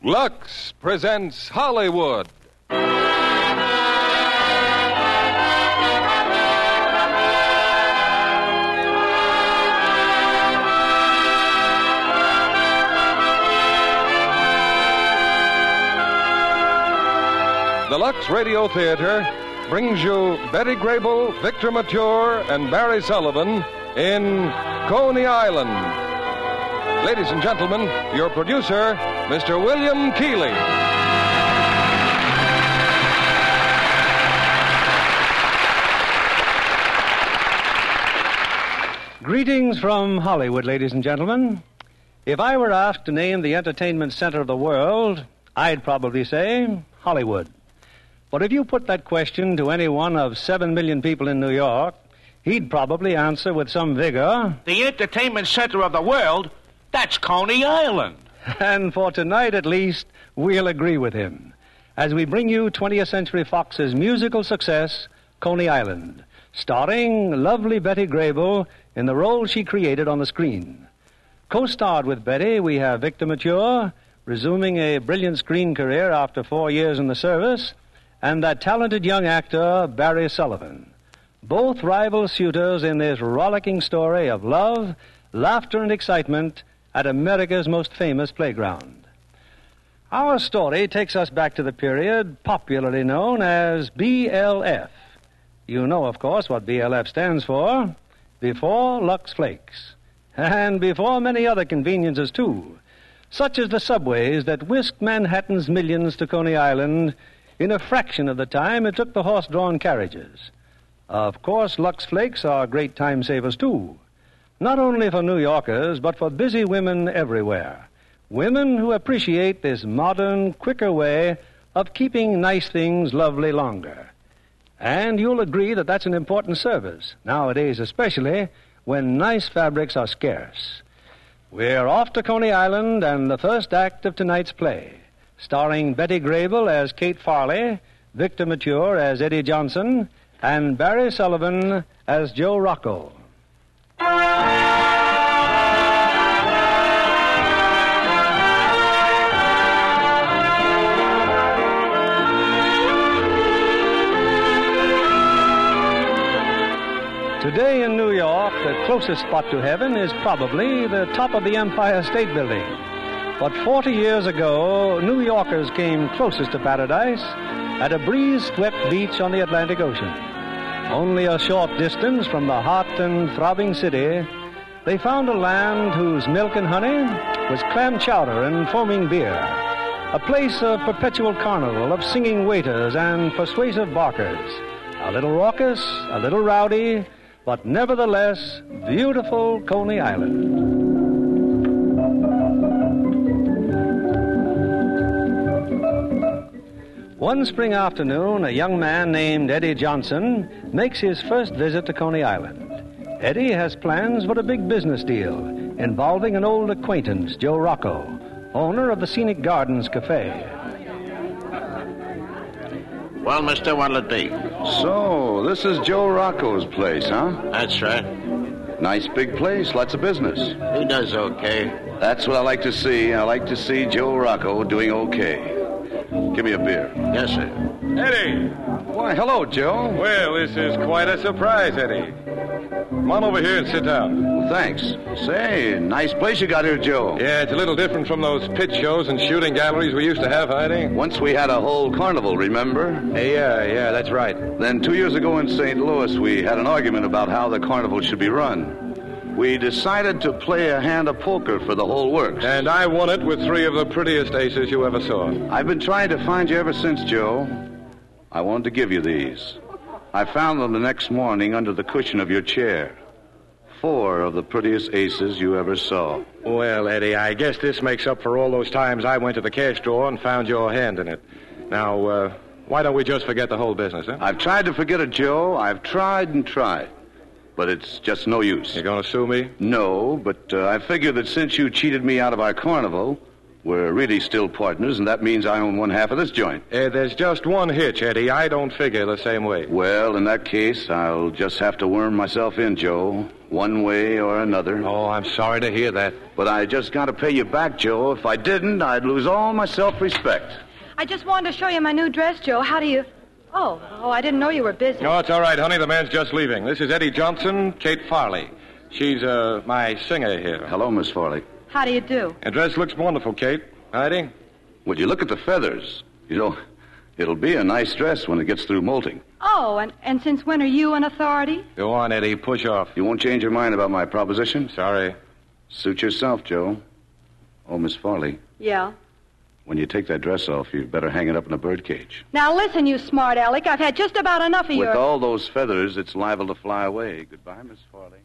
Lux presents Hollywood. The Lux Radio Theater brings you Betty Grable, Victor Mature, and Barry Sullivan in Coney Island. Ladies and gentlemen, your producer, Mr. William Keighley. Greetings from Hollywood, ladies and gentlemen. If I were asked to name the entertainment center of the world, I'd probably say Hollywood. But if you put that question to any one of 7 million people in New York, he'd probably answer with some vigor. The entertainment center of the world? That's Coney Island. And for tonight, at least, we'll agree with him as we bring you 20th Century Fox's musical success, Coney Island, starring lovely Betty Grable in the role she created on the screen. Co-starred with Betty, we have Victor Mature, resuming a brilliant screen career after 4 years in the service, and that talented young actor, Barry Sullivan. Both rival suitors in this rollicking story of love, laughter, and excitement at America's most famous playground. Our story takes us back to the period popularly known as BLF. You know, of course, what BLF stands for. Before Lux Flakes. And before many other conveniences, too, such as the subways that whisked Manhattan's millions to Coney Island in a fraction of the time it took the horse-drawn carriages. Of course, Lux Flakes are great time savers, too. Not only for New Yorkers, but for busy women everywhere. Women who appreciate this modern, quicker way of keeping nice things lovely longer. And you'll agree that that's an important service, nowadays especially, when nice fabrics are scarce. We're off to Coney Island and the first act of tonight's play, starring Betty Grable as Kate Farley, Victor Mature as Eddie Johnson, and Barry Sullivan as Joe Rocco. Today in New York, the closest spot to heaven is probably the top of the Empire State Building. But 40 years ago, New Yorkers came closest to paradise at a breeze-swept beach on the Atlantic Ocean. Only a short distance from the hot and throbbing city, they found a land whose milk and honey was clam chowder and foaming beer, a place of perpetual carnival of singing waiters and persuasive barkers, a little raucous, a little rowdy, but nevertheless beautiful Coney Island. One spring afternoon, a young man named Eddie Johnson makes his first visit to Coney Island. Eddie has plans for a big business deal involving an old acquaintance, Joe Rocco, owner of the Scenic Gardens Cafe. Well, mister, what'll it be? So, this is Joe Rocco's place, huh? That's right. Nice big place, lots of business. He does okay. That's what I like to see. I like to see Joe Rocco doing okay. Give me a beer. Yes, sir. Eddie! Why, hello, Joe. Well, this is quite a surprise, Eddie. Come on over here and sit down. Well, thanks. Say, nice place you got here, Joe. Yeah, it's a little different from those pit shows and shooting galleries we used to have, Eddie. Once we had a whole carnival, remember? Yeah, that's right. Then 2 years ago in St. Louis, we had an argument about how the carnival should be run. We decided to play a hand of poker for the whole works. And I won it with 3 of the prettiest aces you ever saw. I've been trying to find you ever since, Joe. I wanted to give you these. I found them the next morning under the cushion of your chair. 4 of the prettiest aces you ever saw. Well, Eddie, I guess this makes up for all those times I went to the cash drawer and found your hand in it. Now, why don't we just forget the whole business, huh? I've tried to forget it, Joe. I've tried and tried. But it's just no use. You going to sue me? No, but I figure that since you cheated me out of our carnival, We're really still partners, and that means I own one half of this joint. There's just one hitch, Eddie. I don't figure the same way. Well, in that case, I'll just have to worm myself in, Joe, one way or another. Oh, I'm sorry to hear that. But I just got to pay you back, Joe. If I didn't, I'd lose all my self-respect. I just wanted to show you my new dress, Joe. How do you... Oh, I didn't know you were busy. No, it's all right, honey. The man's just leaving. This is Eddie Johnson, Kate Farley. She's, my singer here. Hello, Miss Farley. How do you do? Your dress looks wonderful, Kate. Eddie? Would you look at the feathers? You know, it'll be a nice dress when it gets through molting. Oh, and since when are you an authority? Go on, Eddie. Push off. You won't change your mind about my proposition? Sorry. Suit yourself, Joe. Oh, Miss Farley. Yeah? When you take that dress off, you'd better hang it up in a birdcage. Now listen, you smart aleck. I've had just about enough of With your... all those feathers, it's liable to fly away. Goodbye, Miss Farley.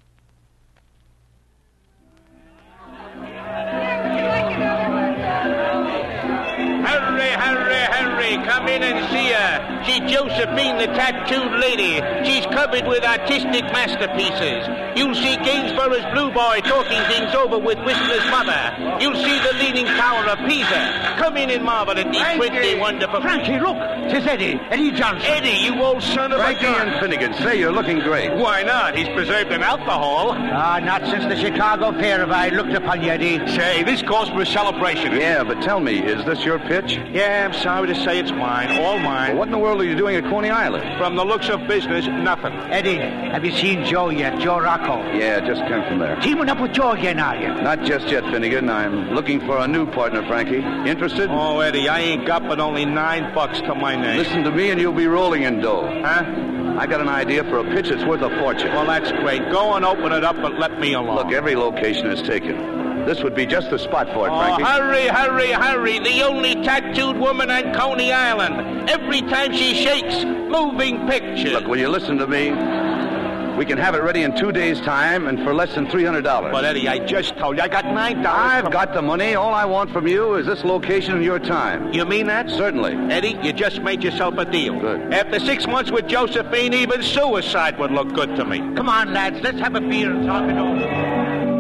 Hurry, come in and see her. She's Josephine, the tattooed lady. She's covered with artistic masterpieces. You'll see Gainsborough's Blue Boy talking things over with Whistler's mother. You'll see the Leaning Tower of Pisa. Come in and marvel at these pretty, wonderful... Frankie, look! 'Tis Eddie Johnson. Eddie, you old son of Frankie a gun. and Finnegan, say you're looking great. Why not? He's preserved in alcohol. Not since the Chicago Fair have I looked upon you, Eddie. Say, this calls for a celebration. Yeah, but tell me, is this your pitch? Yeah, I'm sorry to say it's mine. All mine. Well, what in the world are you doing at Coney Island? From the looks of business, nothing. Eddie, have you seen Joe yet? Joe Rocco. Yeah, just came from there. Teaming up with Joe again, are you? Not just yet, Finnegan. I'm looking for a new partner, Frankie. Interested? Oh, Eddie, I ain't got but only $9 to my name. Listen to me and you'll be rolling in dough. Huh? I got an idea for a pitch that's worth a fortune. Well, that's great. Go and open it up, but let me alone. Look, every location is taken. This would be just the spot for it, Frankie. Hurry. The only tattooed woman on Coney Island. Every time she shakes, moving pictures. Look, will you listen to me? We can have it ready in 2 days' time and for less than $300. But, Eddie, I just told you, I got $9. I've got the money. All I want from you is this location and your time. You mean that? Certainly. Eddie, you just made yourself a deal. Good. After 6 months with Josephine, even suicide would look good to me. Come on, lads, let's have a beer and talk it over.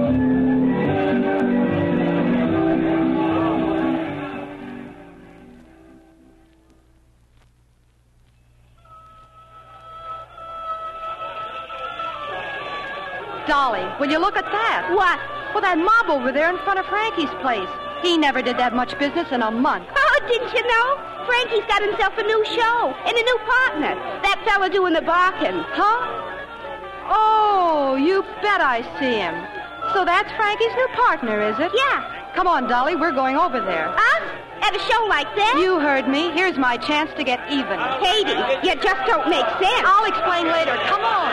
Dolly, will you look at that? What? Well, that mob over there in front of Frankie's place. He never did that much business in a month. Oh, didn't you know? Frankie's got himself a new show and a new partner. That fella doing the barking. Huh? Oh, you bet I see him. So that's Frankie's new partner, is it? Yeah. Come on, Dolly, we're going over there. Us? At a show like that? You heard me. Here's my chance to get even. Katie, you just don't make sense. I'll explain later. Come on.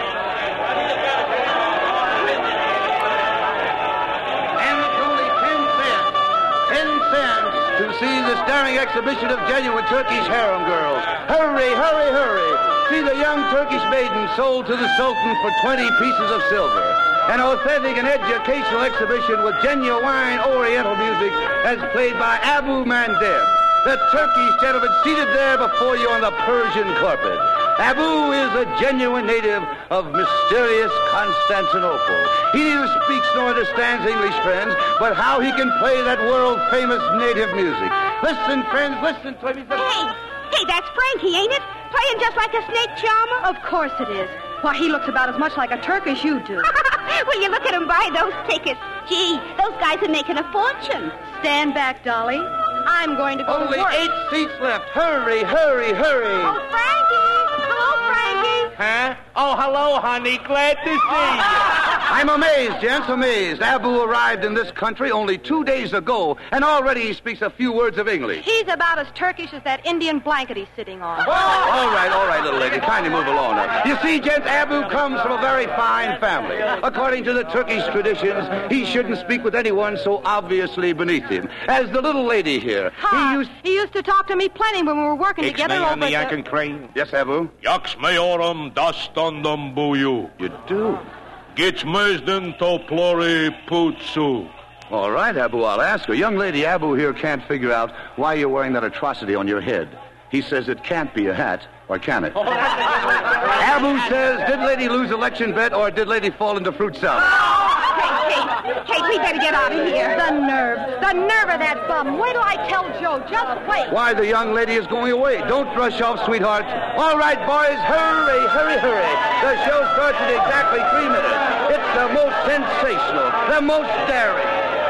And it's only 10 cents to see the staring exhibition of genuine Turkish harem girls. Hurry. See the young Turkish maiden sold to the Sultan for 20 pieces of silver. An authentic and educational exhibition with genuine Oriental music as played by Abu Mandeb, the Turkish gentleman seated there before you on the Persian carpet. Abu is a genuine native of mysterious Constantinople. He neither speaks nor understands English, friends, but how he can play that world-famous native music. Listen, friends, listen to him. Hey, that's Frankie, ain't it? Playing just like a snake charmer? Of course it is. Why, he looks about as much like a Turk as you do. Will you look at him buy those tickets? Gee, those guys are making a fortune. Stand back, Dolly. I'm going to go Only to work. 8 seats left. Hurry. Oh, Frankie! Hello, Frankie! Huh? Oh, hello, honey. Glad to see you. I'm amazed, gents, amazed. Abu arrived in this country only 2 days ago, and already he speaks a few words of English. He's about as Turkish as that Indian blanket he's sitting on. All right, little lady. Kindly move along now. You see, gents, Abu comes from a very fine family. According to the Turkish traditions, he shouldn't speak with anyone so obviously beneath him. As the little lady here. He used to talk to me plenty when we were working together over the Yankin Crane. Yes, Abu? Yaksmayorum dastandam buyu. You do? Geçmezden toplori putsu. All right, Abu, I'll ask her. Young lady Abu here can't figure out why you're wearing that atrocity on your head. He says it can't be a hat, or can it? Abu says, did lady lose election bet or did lady fall into fruit salad? Hey, Kate, we better get out of here. The nerve of that bum. Wait till I tell Joe. Just wait. Why, the young lady is going away. Don't rush off, sweetheart. All right, boys, hurry. The show starts in exactly 3 minutes. It's the most sensational, the most daring.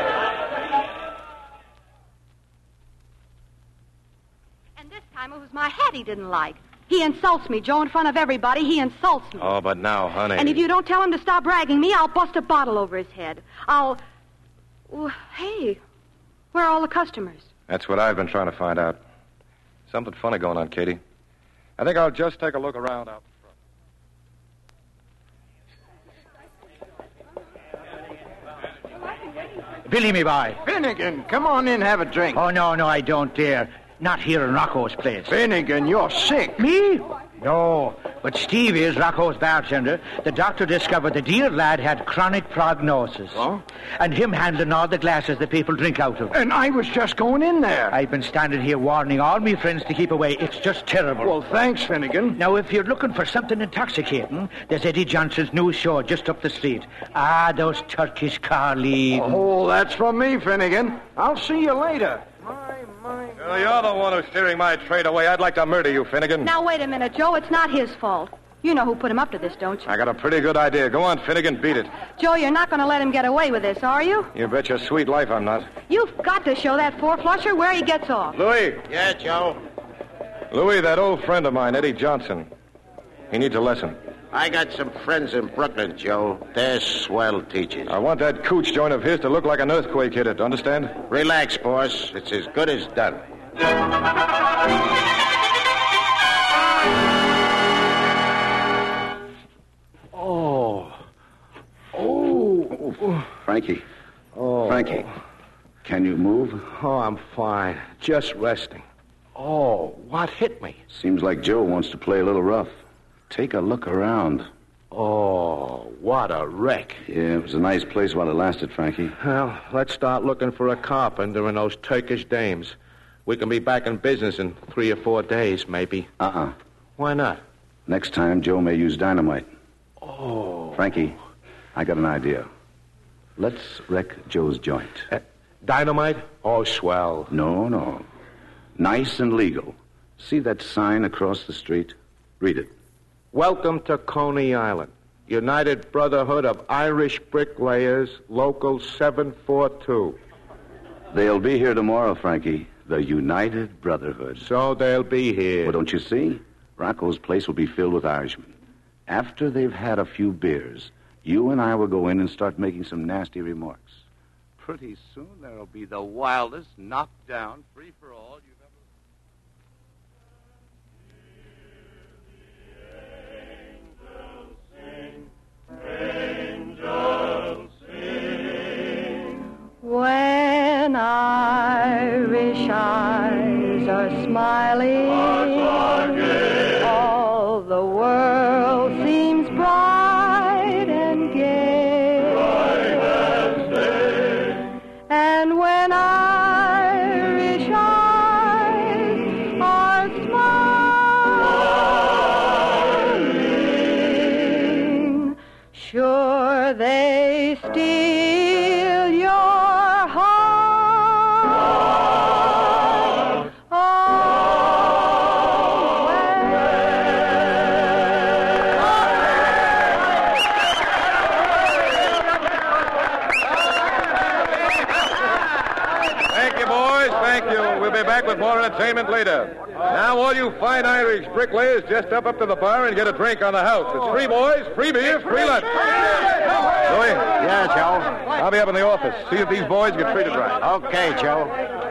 And this time it was my hat he didn't like. He insults me, Joe, in front of everybody. He insults me. Oh, but now, honey. And if you don't tell him to stop bragging me, I'll bust a bottle over his head. Oh, hey, where are all the customers? That's what I've been trying to find out. Something funny going on, Katie. I think I'll just take a look around out front. Billy, me boy. Finnegan, come on in, have a drink. Oh, no, I don't dare. Not here in Rocco's place. Finnegan, you're sick. Me? No, but Steve is Rocco's bartender. The doctor discovered the dear lad had chronic prognosis. Oh? And him handling all the glasses that people drink out of. And I was just going in there. I've been standing here warning all me friends to keep away. It's just terrible. Well, thanks, Finnegan. Now, if you're looking for something intoxicating, there's Eddie Johnson's new show just up the street. Those Turkish car leads. Oh, that's from me, Finnegan. I'll see you later. You're the one who's steering my trade away. I'd like to murder you, Finnegan. Now, wait a minute, Joe. It's not his fault. You know who put him up to this, don't you? I got a pretty good idea. Go on, Finnegan, beat it. Joe, you're not going to let him get away with this, are you? You bet your sweet life I'm not. You've got to show that four-flusher where he gets off. Louis. Yeah, Joe. Louis, that old friend of mine, Eddie Johnson. He needs a lesson. I got some friends in Brooklyn, Joe. They're swell teachers. I want that cooch joint of his to look like an earthquake hit it. Understand? Relax, boss. It's as good as done. Frankie. Oh. Frankie, can you move? Oh, I'm fine. Just resting. Oh, what hit me? Seems like Joe wants to play a little rough. Take a look around. Oh, what a wreck. Yeah, it was a nice place while it lasted, Frankie. Well, let's start looking for a carpenter and those Turkish dames. We can be back in business in 3 or 4 days, maybe. Why not? Next time, Joe may use dynamite. Oh. Frankie, I got an idea. Let's wreck Joe's joint. Dynamite? Oh, swell. No. Nice and legal. See that sign across the street? Read it. Welcome to Coney Island. United Brotherhood of Irish Bricklayers, Local 742. They'll be here tomorrow, Frankie. The United Brotherhood. So they'll be here. Well, don't you see? Rocco's place will be filled with Irishmen. After they've had a few beers, you and I will go in and start making some nasty remarks. Pretty soon there'll be the wildest, knockdown, free-for-all you've When Irish eyes are smiling, all the world seems bright and gay. And when Irish eyes are smiling, sure they steal your heart Thank you, boys. Thank you. We'll be back with more entertainment later. Now, all you fine Irish bricklayers, just step up to the bar and get a drink on the house. It's free, boys. Free beer, free lunch. Louis? Yeah, Joe. I'll be up in the office. See if these boys get treated right. Okay, Joe.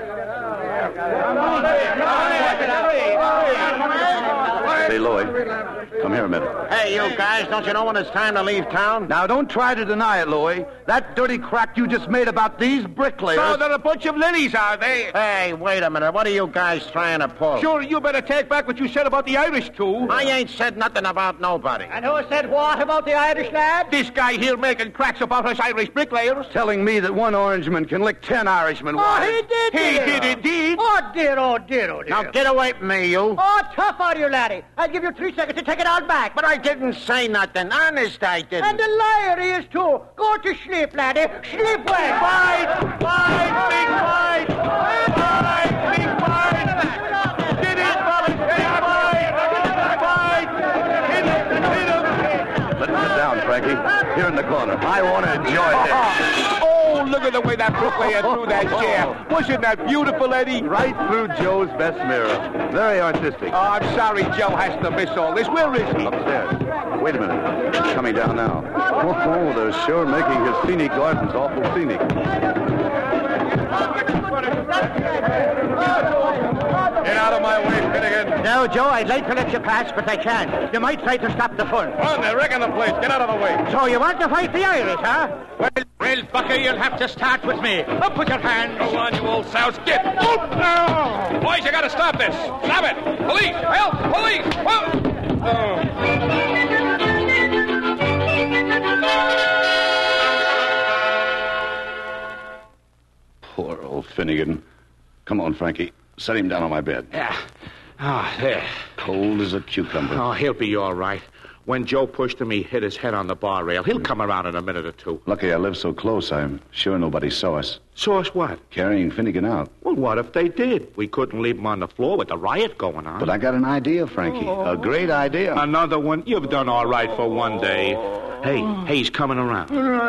Hey, Lloyd, come here a minute. Hey, you guys, don't you know when it's time to leave town? Now, don't try to deny it, Louie. That dirty crack you just made about these bricklayers... So they're a bunch of lilies, are they? Hey, wait a minute. What are you guys trying to pull? Sure, you better take back what you said about the Irish, too. I ain't said nothing about nobody. And who said what about the Irish lad? This guy here making cracks about us Irish bricklayers. Telling me that one Orangeman can lick 10 Irishmen. Oh, he did. He did indeed. Oh, dear. Now get away from me, you. Oh, tough out of you, laddie. I'll give you 3 seconds to take it all back. But I didn't say nothing. Honest, I didn't. And the liar he is, too. Go to sleep, laddie. Sleep well. Fight! Fight! Big fight! Fight! Big fight! Get it, fellas! Big fight! Fight! Hit him! Hit him! Let him sit down, Frankie. Here in the corner. I want to enjoy this. Oh, look at the way that bricklayer threw that chair. Wasn't that beautiful, Eddie? Right through Joe's best mirror. Very artistic. Oh, I'm sorry Joe has to miss all this. Where is he? Upstairs. Wait a minute. He's coming down now. Oh, they're sure making his scenic gardens awful scenic. Get out of my way, Finnegan. No, Joe, I'd like to let you pass, but I can't. You might try to stop the fun. Come on, they're wrecking the place. Get out of the way. So you want to fight the Irish, huh? Well, Bucker, you'll have to start with me. Up with your hands. Go on, you old souse. Get. Oh, no. Boys, you got to stop this. Stop it. Police. Help. Police. Poor old Finnegan. Come on, Frankie. Set him down on my bed. Yeah. Oh, there. Cold as a cucumber. Oh, he'll be all right. When Joe pushed him, he hit his head on the bar rail. He'll come around in a minute or two. Lucky I live so close. I'm sure nobody saw us. Saw us what? Carrying Finnegan out. Well, what if they did? We couldn't leave him on the floor with the riot going on. But I got an idea, Frankie. A great idea. Another one? You've done all right for one day. Hey, he's coming around.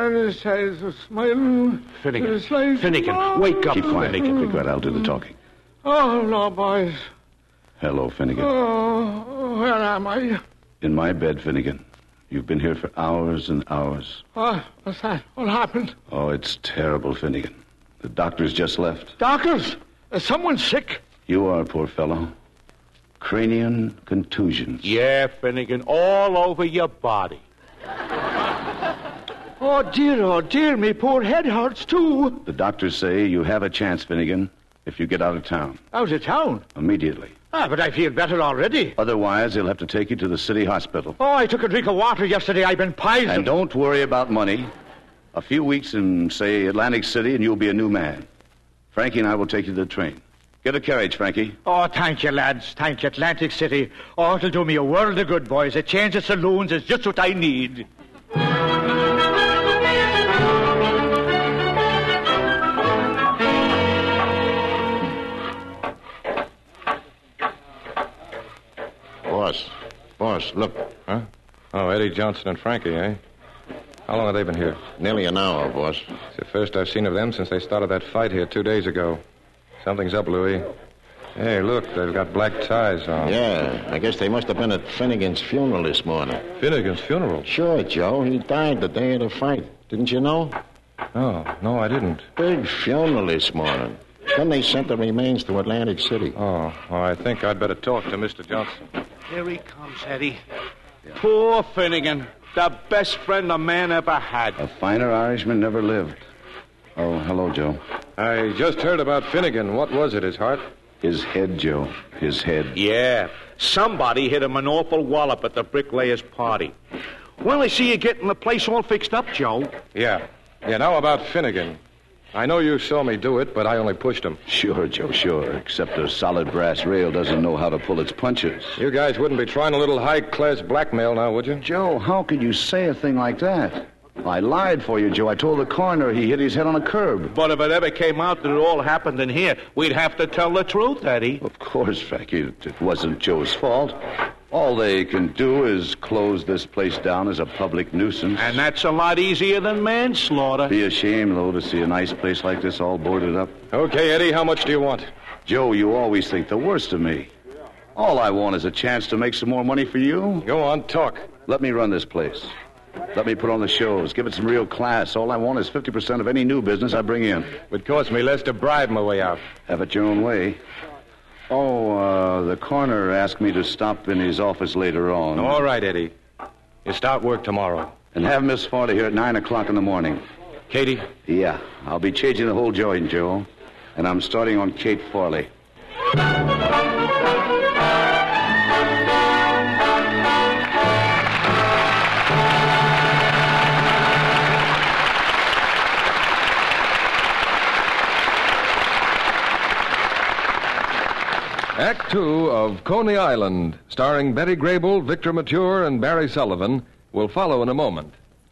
Finnegan, wake up, Keep quiet. Finnegan. Be quiet. I'll do the talking. Oh, no, boys. Hello, Finnegan. Oh, where am I? In my bed, Finnegan. You've been here for hours and hours. What's that? What happened? Oh, it's terrible, Finnegan. The doctors just left. Doctors? Is someone sick? You are, poor fellow. Cranial contusions. Yeah, Finnegan, all over your body. Oh, dear, me poor head hurts, too. The doctors say you have a chance, Finnegan, if you get out of town. Out of town? Immediately. But I feel better already. Otherwise, they'll have to take you to the city hospital. Oh, I took a drink of water yesterday. I've been poisoned. And don't worry about money. A few weeks in, say, Atlantic City, and you'll be a new man. Frankie and I will take you to the train. Get a carriage, Frankie. Oh, thank you, lads. Thank you, Atlantic City. Oh, it'll do me a world of good, boys. A change of saloons is just what I need. Boss, look. Huh? Oh, Eddie Johnson and Frankie, eh? How long have they been here? Nearly an hour, boss. It's the first I've seen of them since they started that fight here 2 days ago. Something's up, Louis. Hey, look, they've got black ties on. Yeah, I guess they must have been at Finnegan's funeral this morning. Finnegan's funeral? Sure, Joe. He died the day of the fight. Didn't you know? No, I didn't. Big funeral this morning. Then they sent the remains to Atlantic City. Oh, I think I'd better talk to Mr. Johnson. Here he comes, Eddie. Poor Finnegan. The best friend a man ever had. A finer Irishman never lived. Oh, hello, Joe. I just heard about Finnegan. What was it, his heart? His head, Joe. His head. Yeah. Somebody hit him an awful wallop at the bricklayer's party. Well, I see you getting the place all fixed up, Joe. Yeah, now about Finnegan. I know you saw me do it, but I only pushed him. Sure, Joe, sure. Except a solid brass rail doesn't know how to pull its punches. You guys wouldn't be trying a little high-class blackmail now, would you? Joe, how could you say a thing like that? I lied for you, Joe. I told the coroner he hit his head on a curb. But if it ever came out that it all happened in here, we'd have to tell the truth, Eddie. Of course, Frankie. It wasn't Joe's fault. All they can do is close this place down as a public nuisance. And that's a lot easier than manslaughter. Be a shame, though, to see a nice place like this all boarded up. Okay, Eddie, how much do you want? Joe, you always think the worst of me. All I want is a chance to make some more money for you. Go on, talk. Let me run this place. Let me put on the shows. Give it some real class. All I want is 50% of any new business I bring in. Would cost me less to bribe my way out. Have it your own way. Oh, the coroner asked me to stop in his office later on. All right, Eddie. You start work tomorrow. And have Miss Farley here at 9 o'clock in the morning. Katie? Yeah, I'll be changing the whole joint, Joe. And I'm starting on Kate Farley. Act Two of Coney Island, starring Betty Grable, Victor Mature, and Barry Sullivan, will follow in a moment.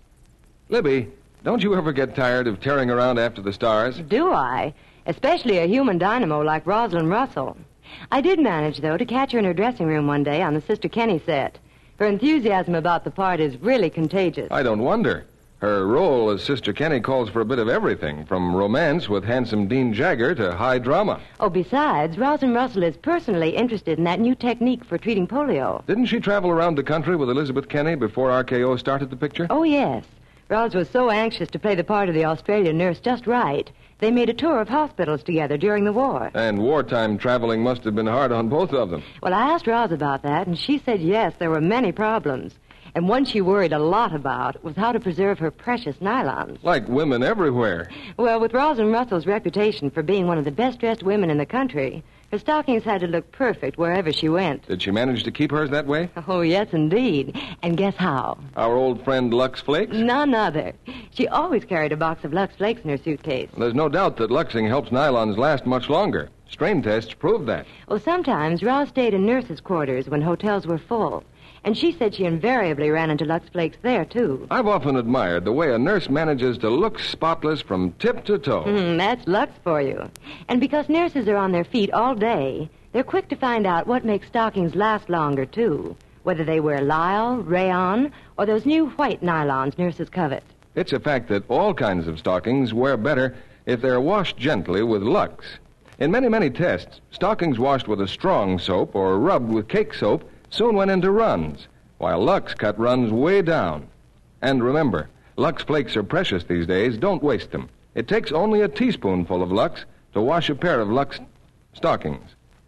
Libby, don't you ever get tired of tearing around after the stars? Do I? Especially a human dynamo like Rosalind Russell. I did manage, though, to catch her in her dressing room one day on the Sister Kenny set. Her enthusiasm about the part is really contagious. I don't wonder. Her role as Sister Kenny calls for a bit of everything, from romance with handsome Dean Jagger to high drama. Oh, besides, Rosalind Russell is personally interested in that new technique for treating polio. Didn't she travel around the country with Elizabeth Kenny before RKO started the picture? Oh, yes. Ros was so anxious to play the part of the Australian nurse just right. They made a tour of hospitals together during the war. And wartime traveling must have been hard on both of them. Well, I asked Ros about that, and she said yes, there were many problems. And one she worried a lot about was how to preserve her precious nylons. Like women everywhere. Well, with Rosalind Russell's reputation for being one of the best-dressed women in the country, her stockings had to look perfect wherever she went. Did she manage to keep hers that way? Oh, yes, indeed. And guess how? Our old friend Lux Flakes? None other. She always carried a box of Lux Flakes in her suitcase. There's no doubt that Luxing helps nylons last much longer. Strain tests prove that. Well, sometimes Ros stayed in nurses' quarters when hotels were full. And she said she invariably ran into Lux Flakes there, too. I've often admired the way a nurse manages to look spotless from tip to toe. That's Lux for you. And because nurses are on their feet all day, they're quick to find out what makes stockings last longer, too. Whether they wear lisle, rayon, or those new white nylons nurses covet. It's a fact that all kinds of stockings wear better if they're washed gently with Lux. In many, many tests, stockings washed with a strong soap or rubbed with cake soap soon went into runs, while Lux cut runs way down. And remember, Lux Flakes are precious these days. Don't waste them. It takes only a teaspoonful of Lux to wash a pair of Lux stockings.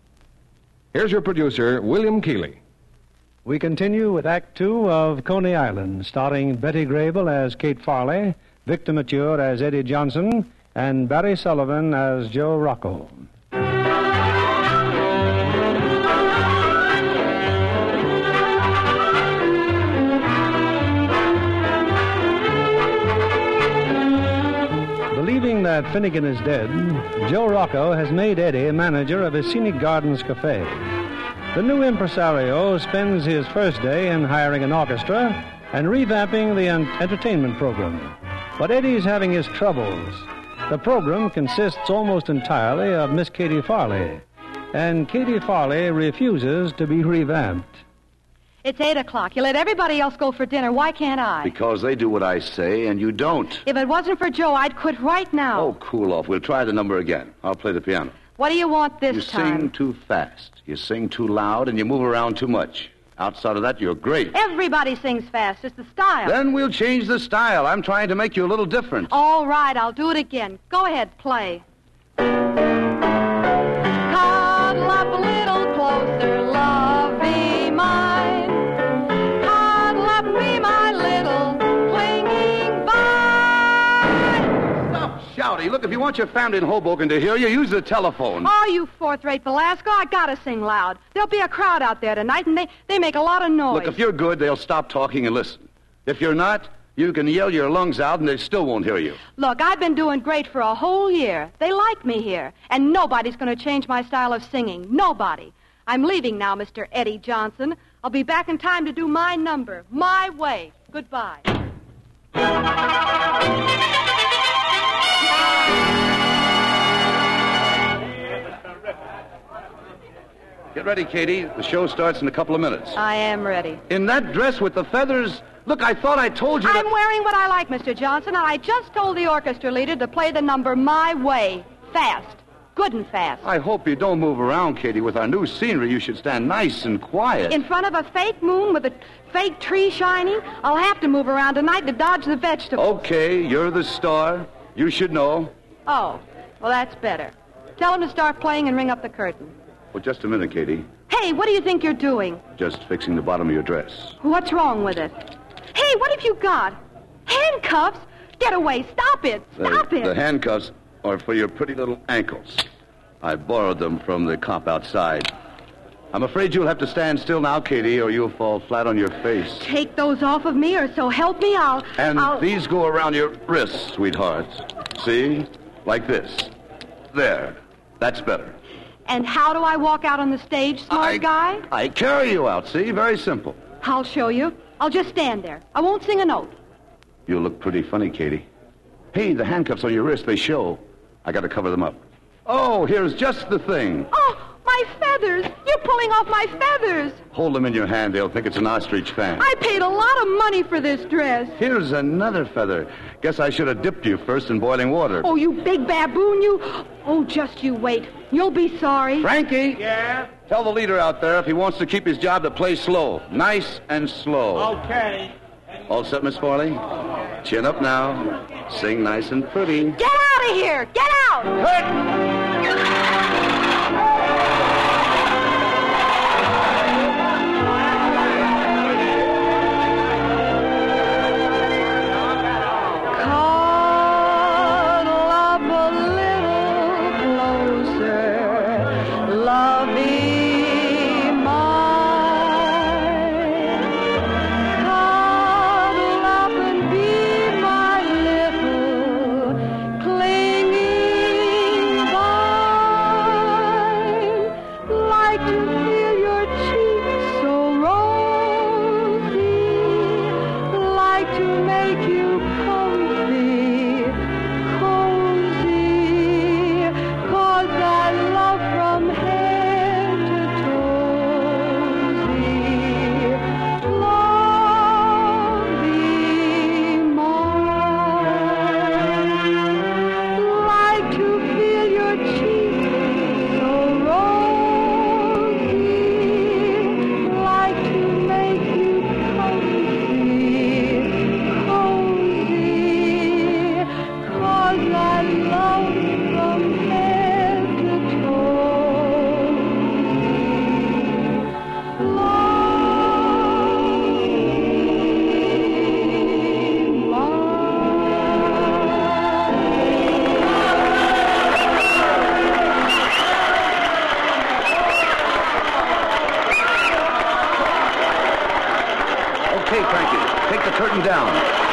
Here's your producer, William Keeley. We continue with Act Two of Coney Island, starring Betty Grable as Kate Farley, Victor Mature as Eddie Johnson, and Barry Sullivan as Joe Rocco. Believing that Finnegan is dead, Joe Rocco has made Eddie manager of his Scenic Gardens Cafe. The new impresario spends his first day in hiring an orchestra and revamping the entertainment program. But Eddie's having his troubles. The program consists almost entirely of Miss Katie Farley, and Katie Farley refuses to be revamped. It's 8 o'clock. You let everybody else go for dinner. Why can't I? Because they do what I say and you don't. If it wasn't for Joe, I'd quit right now. Oh, cool off. We'll try the number again. I'll play the piano. What do you want this time? You sing too fast. You sing too loud, and you move around too much. Outside of that, you're great. Everybody sings fast. It's the style. Then we'll change the style. I'm trying to make you a little different. All right, I'll do it again. Go ahead, play. Cuddle up a little closer, love be mine. Cuddle up, be my little clinging vine. Stop shouting. Look, if you want your family in Hoboken to hear you, use the telephone. Oh, you fourth-rate Velasco, I gotta sing loud. There'll be a crowd out there tonight, and they make a lot of noise. Look, if you're good, they'll stop talking and listen. If you're not, you can yell your lungs out and they still won't hear you. Look, I've been doing great for a whole year. They like me here, and nobody's going to change my style of singing. Nobody. I'm leaving now, Mr. Eddie Johnson. I'll be back in time to do my number, my way. Goodbye. Get ready, Katie. The show starts in a couple of minutes. I am ready. In that dress with the feathers... Look, I thought I told you that... I'm wearing what I like, Mr. Johnson, and I just told the orchestra leader to play the number My Way. Fast. Good and fast. I hope you don't move around, Katie. With our new scenery, you should stand nice and quiet. In front of a fake moon with a fake tree shining? I'll have to move around tonight to dodge the vegetables. Okay, you're the star. You should know. Oh, well, that's better. Tell him to start playing and ring up the curtain. Well, just a minute, Katie. Hey, what do you think you're doing? Just fixing the bottom of your dress. What's wrong with it? Hey, what have you got? Handcuffs? Get away. Stop it. Stop it. The handcuffs are for your pretty little ankles. I borrowed them from the cop outside. I'm afraid you'll have to stand still now, Katie, or you'll fall flat on your face. Take those off of me, or so help me, I'll... These go around your wrists, sweetheart. See? Like this. There. That's better. And how do I walk out on the stage, smart guy? I carry you out, see? Very simple. I'll show you. I'll just stand there. I won't sing a note. You look pretty funny, Katie. Hey, the handcuffs on your wrist, they show. I got to cover them up. Oh, here's just the thing. Oh, my feathers. You're pulling off my feathers. Hold them in your hand. They'll think it's an ostrich fan. I paid a lot of money for this dress. Here's another feather. Guess I should have dipped you first in boiling water. Oh, you big baboon, you. Oh, just you wait. You'll be sorry. Frankie? Yeah? Tell the leader out there if he wants to keep his job to play slow. Nice and slow. Okay. All set, Miss Farley? Chin up now. Sing nice and pretty. Get out of here! Get out! Cuddle up a little closer. Love me mine. Cuddle up and be my little clinging vine. Like to feel your cheeks so rosy. Like to make you comfy, cozy. 'Cause I love from head to toesy. Love me mine. Like to feel your cheeks so rosy. Like to make you comfy, cozy. 'Cause I love from head to toesy. Okay, Frankie, take the curtain down.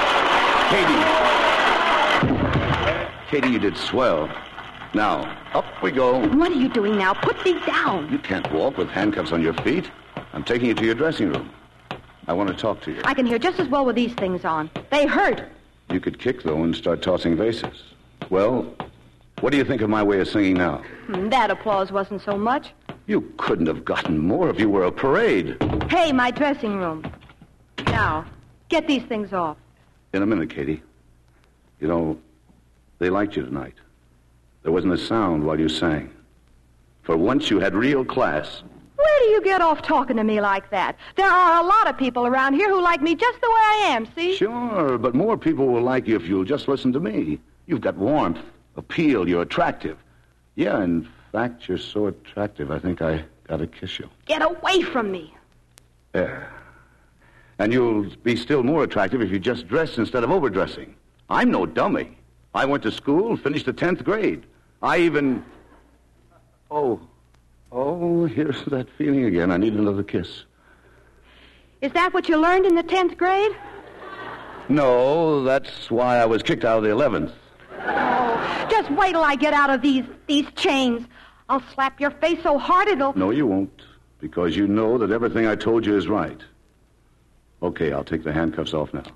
Katie, you did swell. Now, up we go. What are you doing now? Put me down. You can't walk with handcuffs on your feet. I'm taking you to your dressing room. I want to talk to you. I can hear just as well with these things on. They hurt. You could kick, though, and start tossing vases. Well, what do you think of my way of singing now? That applause wasn't so much. You couldn't have gotten more if you were a parade. Hey, my dressing room. Now, get these things off. In a minute, Katie. You know, they liked you tonight. There wasn't a sound while you sang. For once you had real class. Where do you get off talking to me like that? There are a lot of people around here who like me just the way I am, see? Sure, but more people will like you if you'll just listen to me. You've got warmth, appeal, you're attractive. Yeah, in fact, you're so attractive, I think I gotta kiss you. Get away from me. Yeah. And you'll be still more attractive if you just dress instead of overdressing. I'm no dummy. I went to school, finished the 10th grade. I even... Oh, here's that feeling again. I need another kiss. Is that what you learned in the 10th grade? No, that's why I was kicked out of the 11th. Oh, just wait till I get out of these chains. I'll slap your face so hard it'll... No, you won't, because you know that everything I told you is right. Okay, I'll take the handcuffs off now.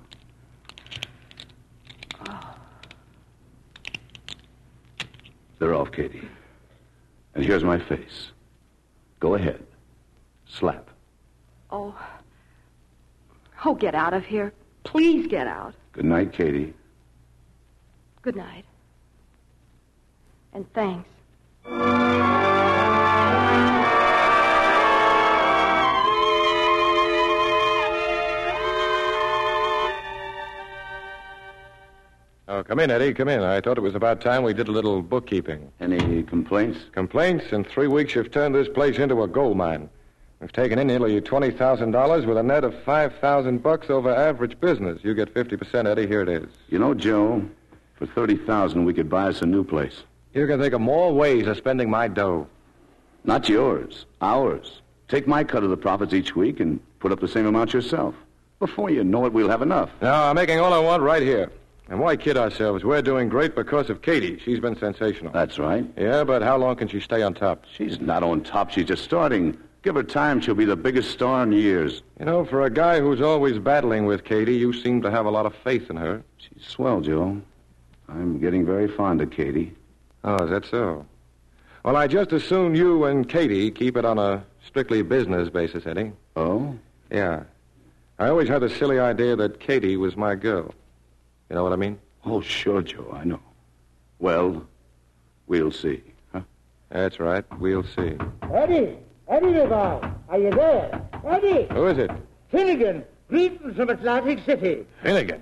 They're off, Katie. And here's my face. Go ahead. Slap. Oh, get out of here. Please get out. Good night, Katie. Good night. And thanks. Oh, come in, Eddie, come in. I thought it was about time we did a little bookkeeping. Any complaints? Complaints? In 3 weeks, you've turned this place into a gold mine. We've taken in nearly $20,000 with a net of $5,000 over average business. You get 50%, Eddie. Here it is. You know, Joe, for $30,000, we could buy us a new place. You can think of more ways of spending my dough. Not yours. Ours. Take my cut of the profits each week and put up the same amount yourself. Before you know it, we'll have enough. No, I'm making all I want right here. And why kid ourselves? We're doing great because of Katie. She's been sensational. That's right. Yeah, but how long can she stay on top? She's not on top. She's just starting. Give her time. She'll be the biggest star in years. You know, for a guy who's always battling with Katie, you seem to have a lot of faith in her. She's swell, Joe. I'm getting very fond of Katie. Oh, is that so? Well, I just as soon you and Katie keep it on a strictly business basis, Eddie. Oh? Yeah. I always had the silly idea that Katie was my girl. You know what I mean? Oh, sure, Joe, I know. Well, we'll see, huh? That's right. We'll see. Eddie! Eddie Duval! Are you there? Eddie! Who is it? Finnegan! Greetings from Atlantic City. Finnegan.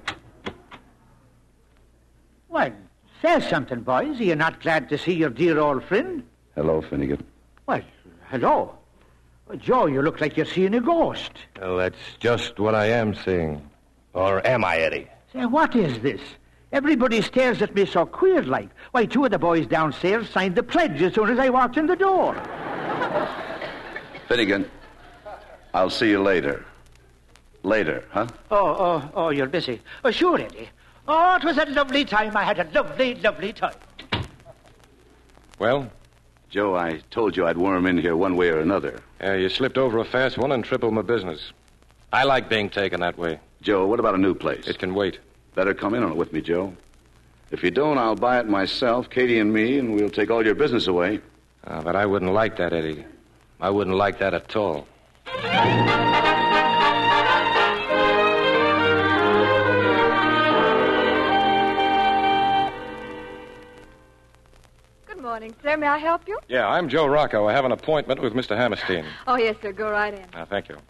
Well, say something, boys. Are you not glad to see your dear old friend? Hello, Finnegan. Well, hello. Well, Joe, you look like you're seeing a ghost. Well, that's just what I am seeing. Or am I, Eddie? Say, what is this? Everybody stares at me so queer-like. Why, two of the boys downstairs signed the pledge as soon as I walked in the door. Finnegan, I'll see you later. Later, huh? Oh, you're busy. Oh, sure, Eddie. Oh, it was a lovely time. I had a lovely, lovely time. Well? Joe, I told you I'd worm in here one way or another. Yeah, you slipped over a fast one and tripled my business. I like being taken that way. Joe, what about a new place? It can wait. Better come in on it with me, Joe. If you don't, I'll buy it myself, Katie and me, and we'll take all your business away. But I wouldn't like that, Eddie. I wouldn't like that at all. Good morning, sir. May I help you? Yeah, I'm Joe Rocco. I have an appointment with Mr. Hammerstein. Oh, yes, sir. Go right in. Thank you.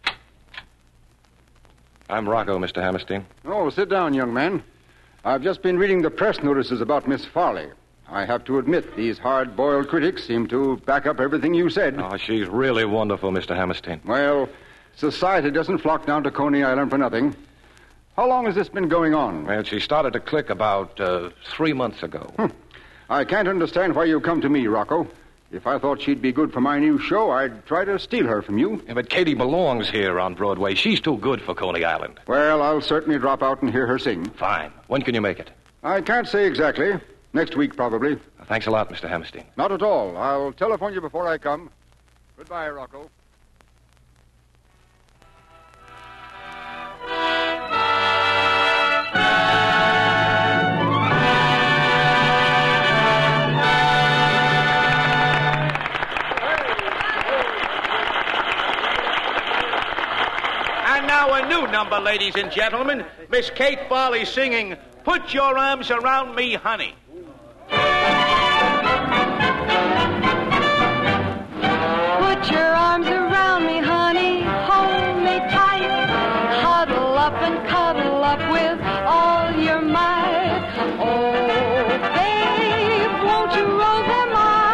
I'm Rocco, Mr. Hammerstein. Oh, sit down, young man. I've just been reading the press notices about Miss Farley. I have to admit, these hard-boiled critics seem to back up everything you said. Oh, she's really wonderful, Mr. Hammerstein. Well, society doesn't flock down to Coney Island for nothing. How long has this been going on? Well, she started to click about 3 months ago. I can't understand why you come to me, Rocco. If I thought she'd be good for my new show, I'd try to steal her from you. Yeah, but Katie belongs here on Broadway. She's too good for Coney Island. Well, I'll certainly drop out and hear her sing. Fine. When can you make it? I can't say exactly. Next week, probably. Thanks a lot, Mr. Hammerstein. Not at all. I'll telephone you before I come. Goodbye, Rocco. And now a new number, ladies and gentlemen. Miss Kate Farley singing, "Put Your Arms Around Me, Honey." Put your arms around me, honey. Hold me tight. Huddle up and cuddle up with all your might. Oh, babe, won't you roll them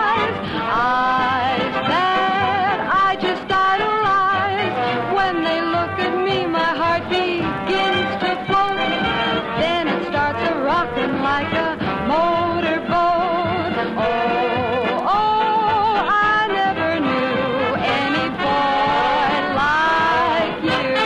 eyes that I just idolize. When they look at me, my heart begins to float. Then it starts a-rocking like a motorboat. Oh, I never knew any boy like you.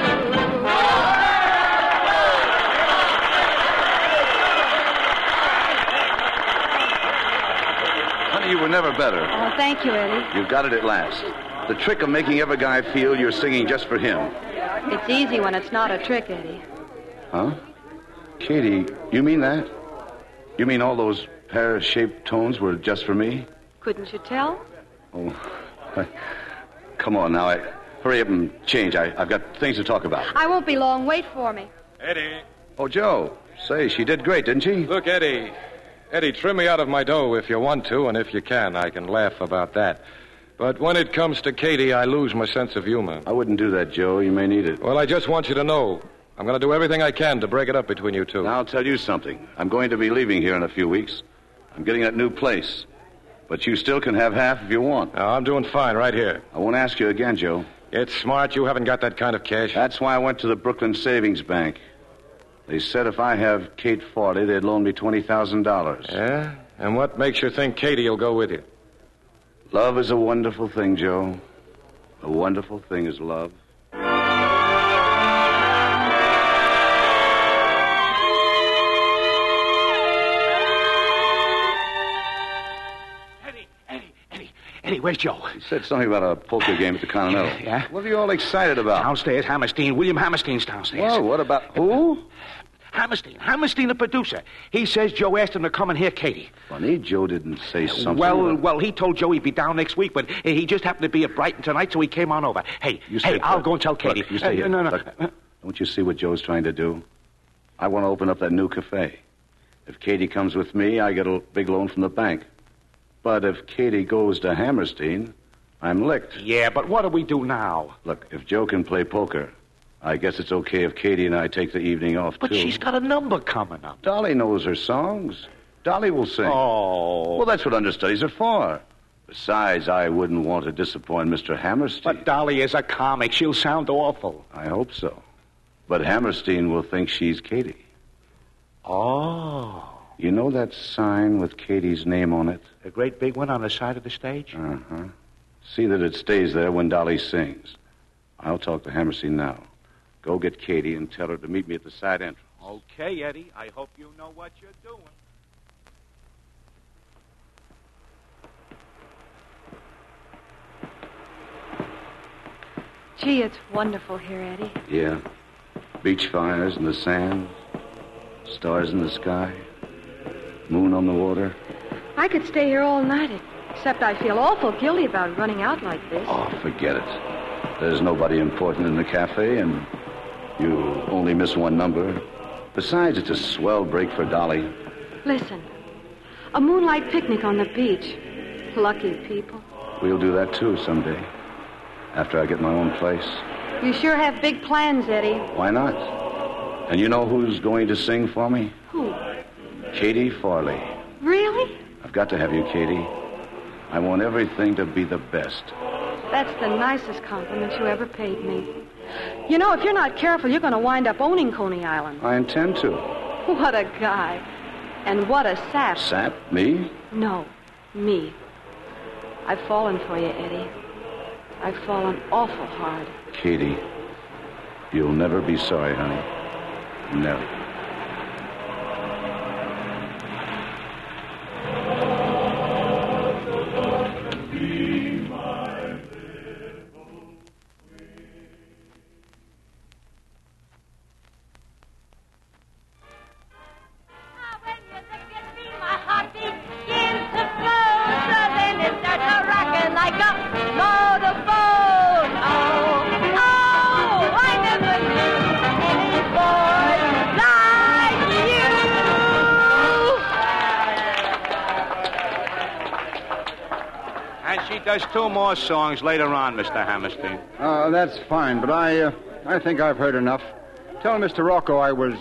Honey, you were never better. Oh, thank you, Eddie. You've got it at last. The trick of making every guy feel you're singing just for him. It's easy when it's not a trick, Eddie. Huh? Katie, you mean that? You mean all those pear-shaped tones were just for me? Couldn't you tell? Oh, come on now. Hurry up and change. I've got things to talk about. I won't be long. Wait for me. Eddie. Oh, Joe. Say, she did great, didn't she? Look, Eddie. Eddie, trim me out of my dough if you want to, and if you can, I can laugh about that. But when it comes to Katie, I lose my sense of humor. I wouldn't do that, Joe. You may need it. Well, I just want you to know. I'm going to do everything I can to break it up between you two. Now, I'll tell you something. I'm going to be leaving here in a few weeks. I'm getting that new place. But you still can have half if you want. No, I'm doing fine right here. I won't ask you again, Joe. It's smart. You haven't got that kind of cash. That's why I went to the Brooklyn Savings Bank. They said if I have Kate Farley, they'd loan me $20,000. Yeah? And what makes you think Katie will go with you? Love is a wonderful thing, Joe. A wonderful thing is love. Eddie, where's Joe? He said something about a poker game at the Continental. Yeah? What are you all excited about? Downstairs, Hammerstein. William Hammerstein's downstairs. Well, what about... Who? Hammerstein, the producer. He says Joe asked him to come and hear Katie. Funny, Joe didn't say something. Well, he told Joe he'd be down next week, but he just happened to be at Brighton tonight, so he came on over. Hey, I'll go and tell Katie. Look, you stay here. No. Look, don't you see what Joe's trying to do? I want to open up that new cafe. If Katie comes with me, I get a big loan from the bank. But if Katie goes to Hammerstein, I'm licked. Yeah, but what do we do now? Look, if Joe can play poker, I guess it's okay if Katie and I take the evening off, But too. she's got a number coming up. Dolly knows her songs. Dolly will sing. Oh. Well, that's what understudies are for. Besides, I wouldn't want to disappoint Mr. Hammerstein. But Dolly is a comic. She'll sound awful. I hope so. But Hammerstein will think she's Katie. Oh. You know that sign with Katie's name on it? A great big one on the side of the stage? Uh-huh. See that it stays there when Dolly sings. I'll talk to Hammerstein now. Go get Katie and tell her to meet me at the side entrance. Okay, Eddie. I hope you know what you're doing. Gee, it's wonderful here, Eddie. Yeah. Beach fires in the sand. Stars in the sky. Moon on the water. I could stay here all night, except I feel awful guilty about running out like this. Oh, forget it. There's nobody important in the cafe, and you only miss one number. Besides, it's a swell break for Dolly. Listen, a moonlight picnic on the beach. Lucky people. We'll do that, too, someday. After I get my own place. You sure have big plans, Eddie. Why not? And you know who's going to sing for me? Who? Katie Farley. Really? I've got to have you, Katie. I want everything to be the best. That's the nicest compliment you ever paid me. You know, if you're not careful, you're going to wind up owning Coney Island. I intend to. What a guy. And what a sap. Sap? Me? No, me. I've fallen for you, Eddie. I've fallen awful hard. Katie, you'll never be sorry, honey. Never. Does two more songs later on, Mr. Hammerstein. That's fine, but I think I've heard enough. Tell Mr. Rocco I was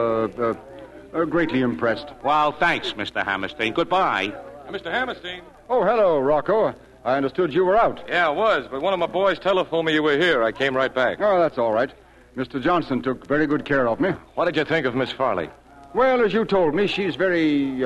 greatly impressed. Well, thanks, Mr. Hammerstein. Goodbye. Mr. Hammerstein. Oh, hello, Rocco. I understood you were out. Yeah, I was, but one of my boys telephoned me you were here. I came right back. Oh, that's all right. Mr. Johnson took very good care of me. What did you think of Miss Farley? Well, as you told me, she's very,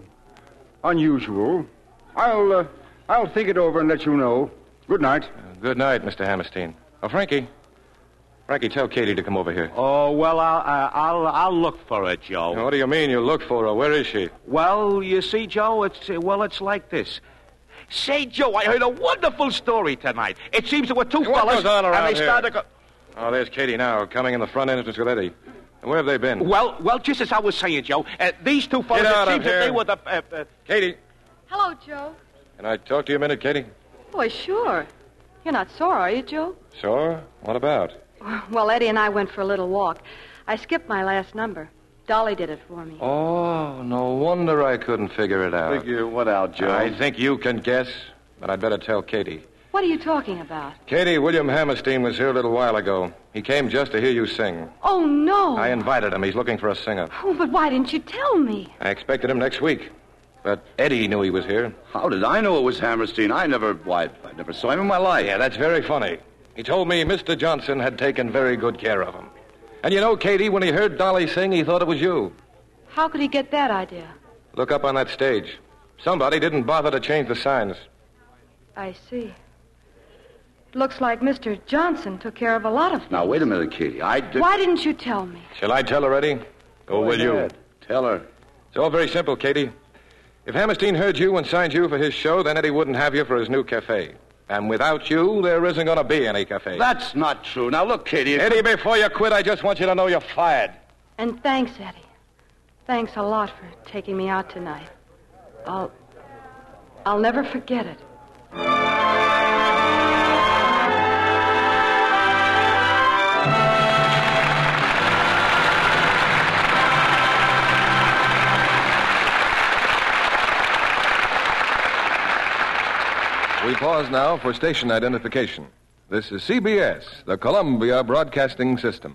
unusual. I'll think it over and let you know. Good night. Good night, Mr. Hammerstein. Oh, Frankie, tell Katie to come over here. Oh, well, I'll look for her, Joe. What do you mean you'll look for her? Where is she? Well, you see, Joe, it's like this. Say, Joe, I heard a wonderful story tonight. It seems there were two What fellas, goes on around and they here? started to go... Oh, there's Katie now, coming in the front entrance with Eddie. And where have they been? Well, just as I was saying, Joe, these two fellas, Get out it of seems that here. they were the... Katie, Hello, Joe. can I talk to you a minute, Katie? Boy, sure. You're not sore, are you, Joe? Sure. What about? Well, Eddie and I went for a little walk. I skipped my last number. Dolly did it for me. Oh, no wonder I couldn't figure it out. Figure what out, Joe? I think you can guess, but I'd better tell Katie. What are you talking about? Katie, William Hammerstein was here a little while ago. He came just to hear you sing. Oh, no. I invited him. He's looking for a singer. Oh, but why didn't you tell me? I expected him next week. But Eddie knew he was here. How did I know it was Hammerstein? I never saw him in my life. Yeah, that's very funny. He told me Mr. Johnson had taken very good care of him. And you know, Katie, when he heard Dolly sing, he thought it was you. How could he get that idea? Look up on that stage. Somebody didn't bother to change the signs. I see. Looks like Mr. Johnson took care of a lot of things. Now, wait a minute, Katie. Why didn't you tell me? Shall I tell her, Eddie? Or will you? Tell her. It's all very simple, Katie. If Hammerstein heard you and signed you for his show, then Eddie wouldn't have you for his new cafe. And without you, there isn't going to be any cafe. That's not true. Now, look, Katie. Eddie, before you quit, I just want you to know you're fired. And thanks, Eddie. Thanks a lot for taking me out tonight. I'll never forget it. We pause now for station identification. This is CBS, the Columbia Broadcasting System.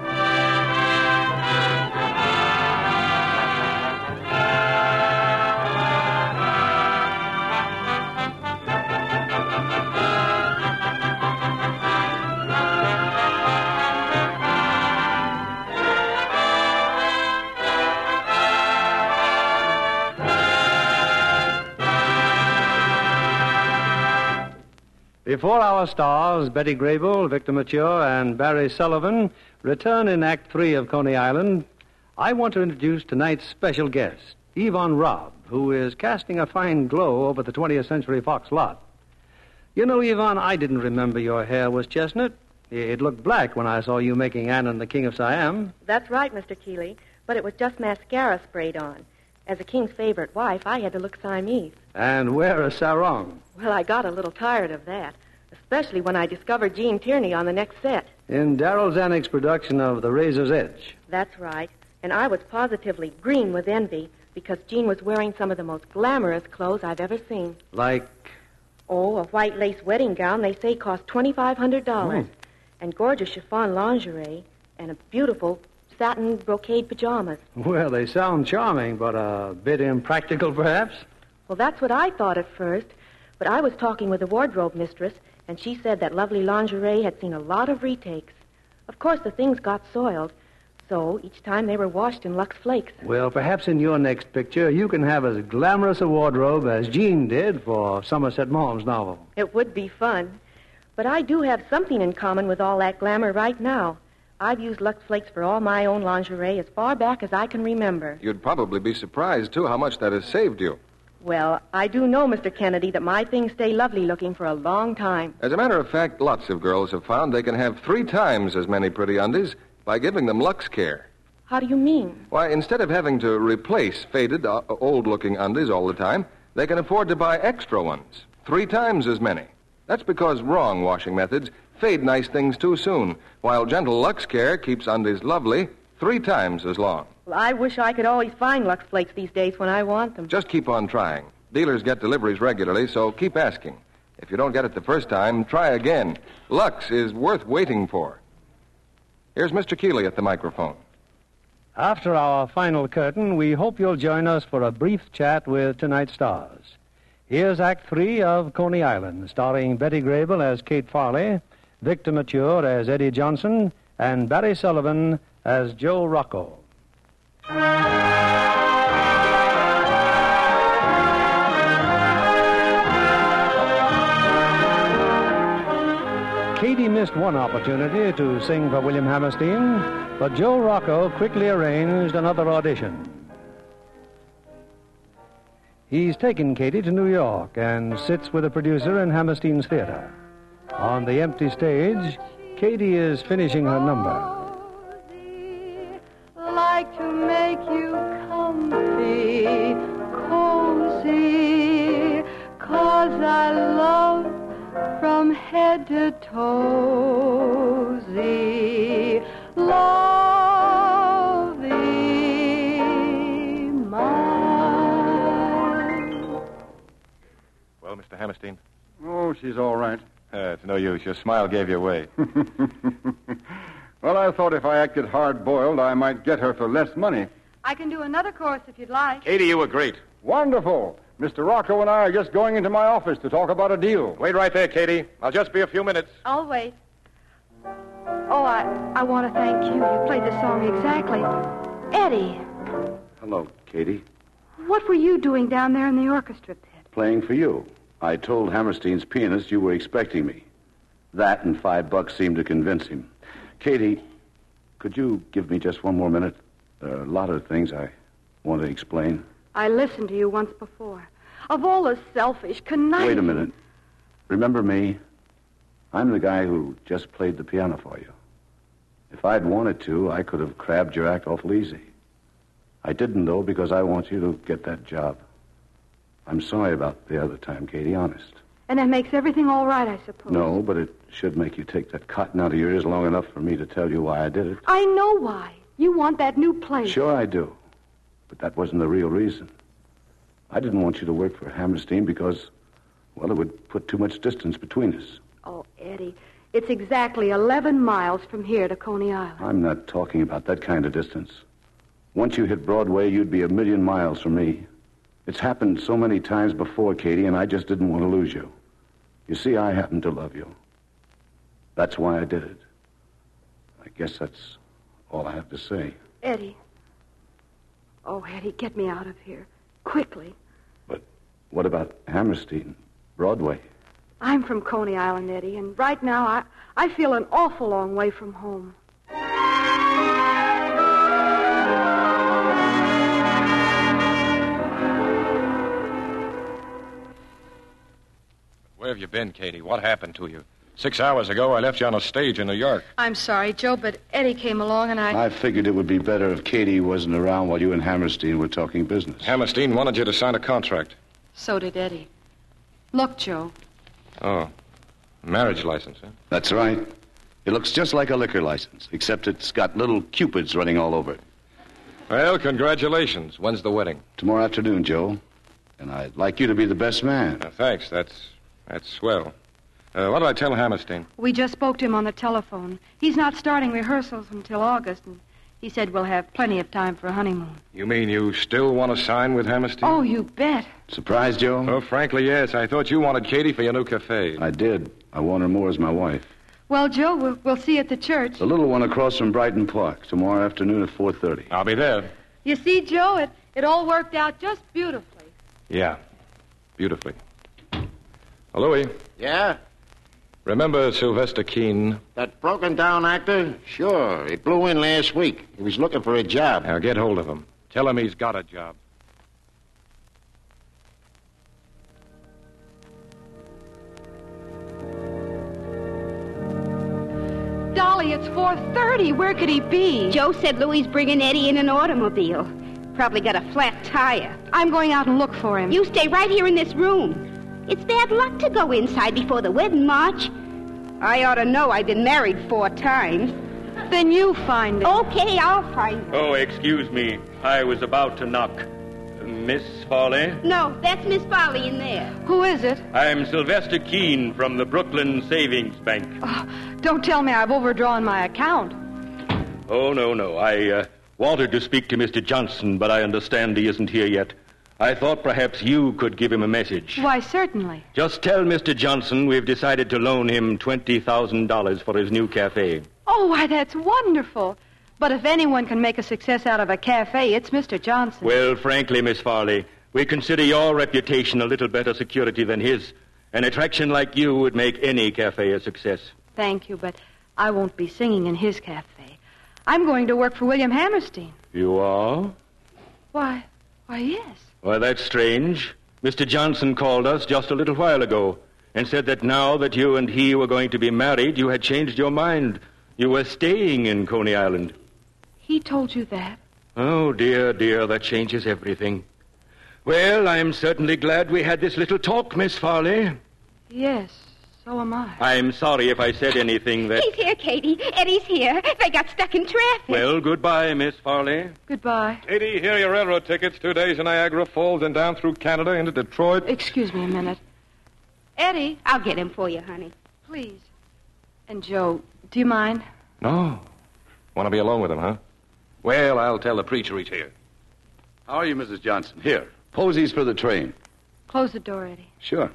Before our stars, Betty Grable, Victor Mature, and Barry Sullivan, return in Act 3 of Coney Island, I want to introduce tonight's special guest, Yvonne Robb, who is casting a fine glow over the 20th Century Fox lot. You know, Yvonne, I didn't remember your hair was chestnut. It looked black when I saw you making Anne and the King of Siam. That's right, Mr. Keeley, but it was just mascara sprayed on. As a king's favorite wife, I had to look Siamese. And wear a sarong. Well, I got a little tired of that, especially when I discovered Gene Tierney on the next set. In Darryl Zanuck's production of The Razor's Edge. That's right. And I was positively green with envy because Gene was wearing some of the most glamorous clothes I've ever seen. Like? Oh, a white lace wedding gown they say cost $2,500. And gorgeous chiffon lingerie and a beautiful satin brocade pajamas. Well, they sound charming, but a bit impractical, perhaps? Well, that's what I thought at first. But I was talking with the wardrobe mistress, and she said that lovely lingerie had seen a lot of retakes. Of course, the things got soiled, so each time they were washed in Lux Flakes. Well, perhaps in your next picture, you can have as glamorous a wardrobe as Jean did for Somerset Maugham's novel. It would be fun. But I do have something in common with all that glamour right now. I've used Lux Flakes for all my own lingerie as far back as I can remember. You'd probably be surprised, too, how much that has saved you. Well, I do know, Mr. Kennedy, that my things stay lovely looking for a long time. As a matter of fact, lots of girls have found they can have 3 times as many pretty undies by giving them Lux Care. How do you mean? Why, instead of having to replace faded, old-looking undies all the time, they can afford to buy extra ones, 3 times as many. That's because wrong washing methods fade nice things too soon, while gentle Lux Care keeps undies lovely 3 times as long. Well, I wish I could always find Lux Flakes these days when I want them. Just keep on trying. Dealers get deliveries regularly, so keep asking. If you don't get it the first time, try again. Lux is worth waiting for. Here's Mr. Keeley at the microphone. After our final curtain, we hope you'll join us for a brief chat with tonight's stars. Here's Act 3 of Coney Island, starring Betty Grable as Kate Farley, Victor Mature as Eddie Johnson, and Barry Sullivan as Joe Rocco. Katie missed one opportunity to sing for William Hammerstein, but Joe Rocco quickly arranged another audition. He's taken Katie to New York and sits with a producer in Hammerstein's theater. On the empty stage, Katie is finishing her number. Like to make you comfy, cozy, 'cause I love from head to toe thee, love thee, mine. Well, Mr. Hammerstein? Oh, she's all right. It's no use. Your smile gave you away. Well, I thought if I acted hard-boiled, I might get her for less money. I can do another course if you'd like. Katie, you were great. Wonderful. Mr. Rocco and I are just going into my office to talk about a deal. Wait right there, Katie. I'll just be a few minutes. I'll wait. Oh, I want to thank you. You played the song exactly. Eddie, Hello, Katie. what were you doing down there in the orchestra pit? Playing for you. I told Hammerstein's pianist you were expecting me. That and $5 seemed to convince him. Katie, could you give me just one more minute? There are a lot of things I want to explain. I listened to you once before. Of all the selfish, conniving... Wait a minute. Remember me? I'm the guy who just played the piano for you. If I'd wanted to, I could have crabbed your act awful easy. I didn't, though, because I want you to get that job. I'm sorry about the other time, Katie, honest. And that makes everything all right, I suppose. No, but it should make you take that cotton out of your ears long enough for me to tell you why I did it. I know why. You want that new place. Sure I do. But that wasn't the real reason. I didn't want you to work for Hammerstein because, well, it would put too much distance between us. Oh, Eddie, it's exactly 11 miles from here to Coney Island. I'm not talking about that kind of distance. Once you hit Broadway, you'd be 1,000,000 miles from me. It's happened so many times before, Katie, and I just didn't want to lose you. You see, I happen to love you. That's why I did it. I guess that's all I have to say. Eddie. Oh, Eddie, get me out of here. Quickly. But what about Hammerstein, Broadway? I'm from Coney Island, Eddie, and right now I feel an awful long way from home. Where have you been, Katie? What happened to you? 6 hours ago, I left you on a stage in New York. I'm sorry, Joe, but Eddie came along and I figured it would be better if Katie wasn't around while you and Hammerstein were talking business. Hammerstein wanted you to sign a contract. So did Eddie. Look, Joe. Oh, marriage license, huh? That's right. It looks just like a liquor license, except it's got little cupids running all over it. Well, congratulations. When's the wedding? Tomorrow afternoon, Joe. And I'd like you to be the best man. Thanks. That's swell. What did I tell Hammerstein? We just spoke to him on the telephone. He's not starting rehearsals until August, and he said we'll have plenty of time for a honeymoon. You mean you still want to sign with Hammerstein? Oh, you bet. Surprised, Joe? Oh, frankly, yes. I thought you wanted Katie for your new cafe. I did. I want her more as my wife. Well, Joe, we'll see you at the church. The little one across from Brighton Park, tomorrow afternoon at 4:30. I'll be there. You see, Joe, it all worked out just beautifully. Yeah, beautifully. Louis. Yeah? Remember Sylvester Keene? That broken-down actor? Sure. He blew in last week. He was looking for a job. Now, get hold of him. Tell him he's got a job. Dolly, it's 4:30. Where could he be? Joe said Louie's bringing Eddie in an automobile. Probably got a flat tire. I'm going out and look for him. You stay right here in this room. It's bad luck to go inside before the wedding march. I ought to know. I've been married 4 times. Then you find it. Okay, I'll find it. Oh, excuse me. I was about to knock. Miss Farley? No, that's Miss Farley in there. Who is it? I'm Sylvester Keene from the Brooklyn Savings Bank. Oh, don't tell me I've overdrawn my account. Oh, no. I wanted to speak to Mr. Johnson, but I understand he isn't here yet. I thought perhaps you could give him a message. Why, certainly. Just tell Mr. Johnson we've decided to loan him $20,000 for his new cafe. Oh, why, that's wonderful. But if anyone can make a success out of a cafe, it's Mr. Johnson. Well, frankly, Miss Farley, we consider your reputation a little better security than his. An attraction like you would make any cafe a success. Thank you, but I won't be singing in his cafe. I'm going to work for William Hammerstein. You are? Why, yes. Well, that's strange. Mr. Johnson called us just a little while ago and said that now that you and he were going to be married, you had changed your mind. You were staying in Coney Island. He told you that? Oh, dear, that changes everything. Well, I'm certainly glad we had this little talk, Miss Farley. Yes, so am I. I'm sorry if I said anything that... He's here, Katie. Eddie's here. They got stuck in traffic. Well, goodbye, Miss Farley. Goodbye. Katie, here are your railroad tickets. 2 days in Niagara Falls and down through Canada into Detroit. Excuse me a minute. Eddie. I'll get him for you, honey. Please. And Joe, do you mind? No. Want to be alone with him, huh? Well, I'll tell the preacher he's here. How are you, Mrs. Johnson? Here. Posies for the train. Close the door, Eddie. Sure.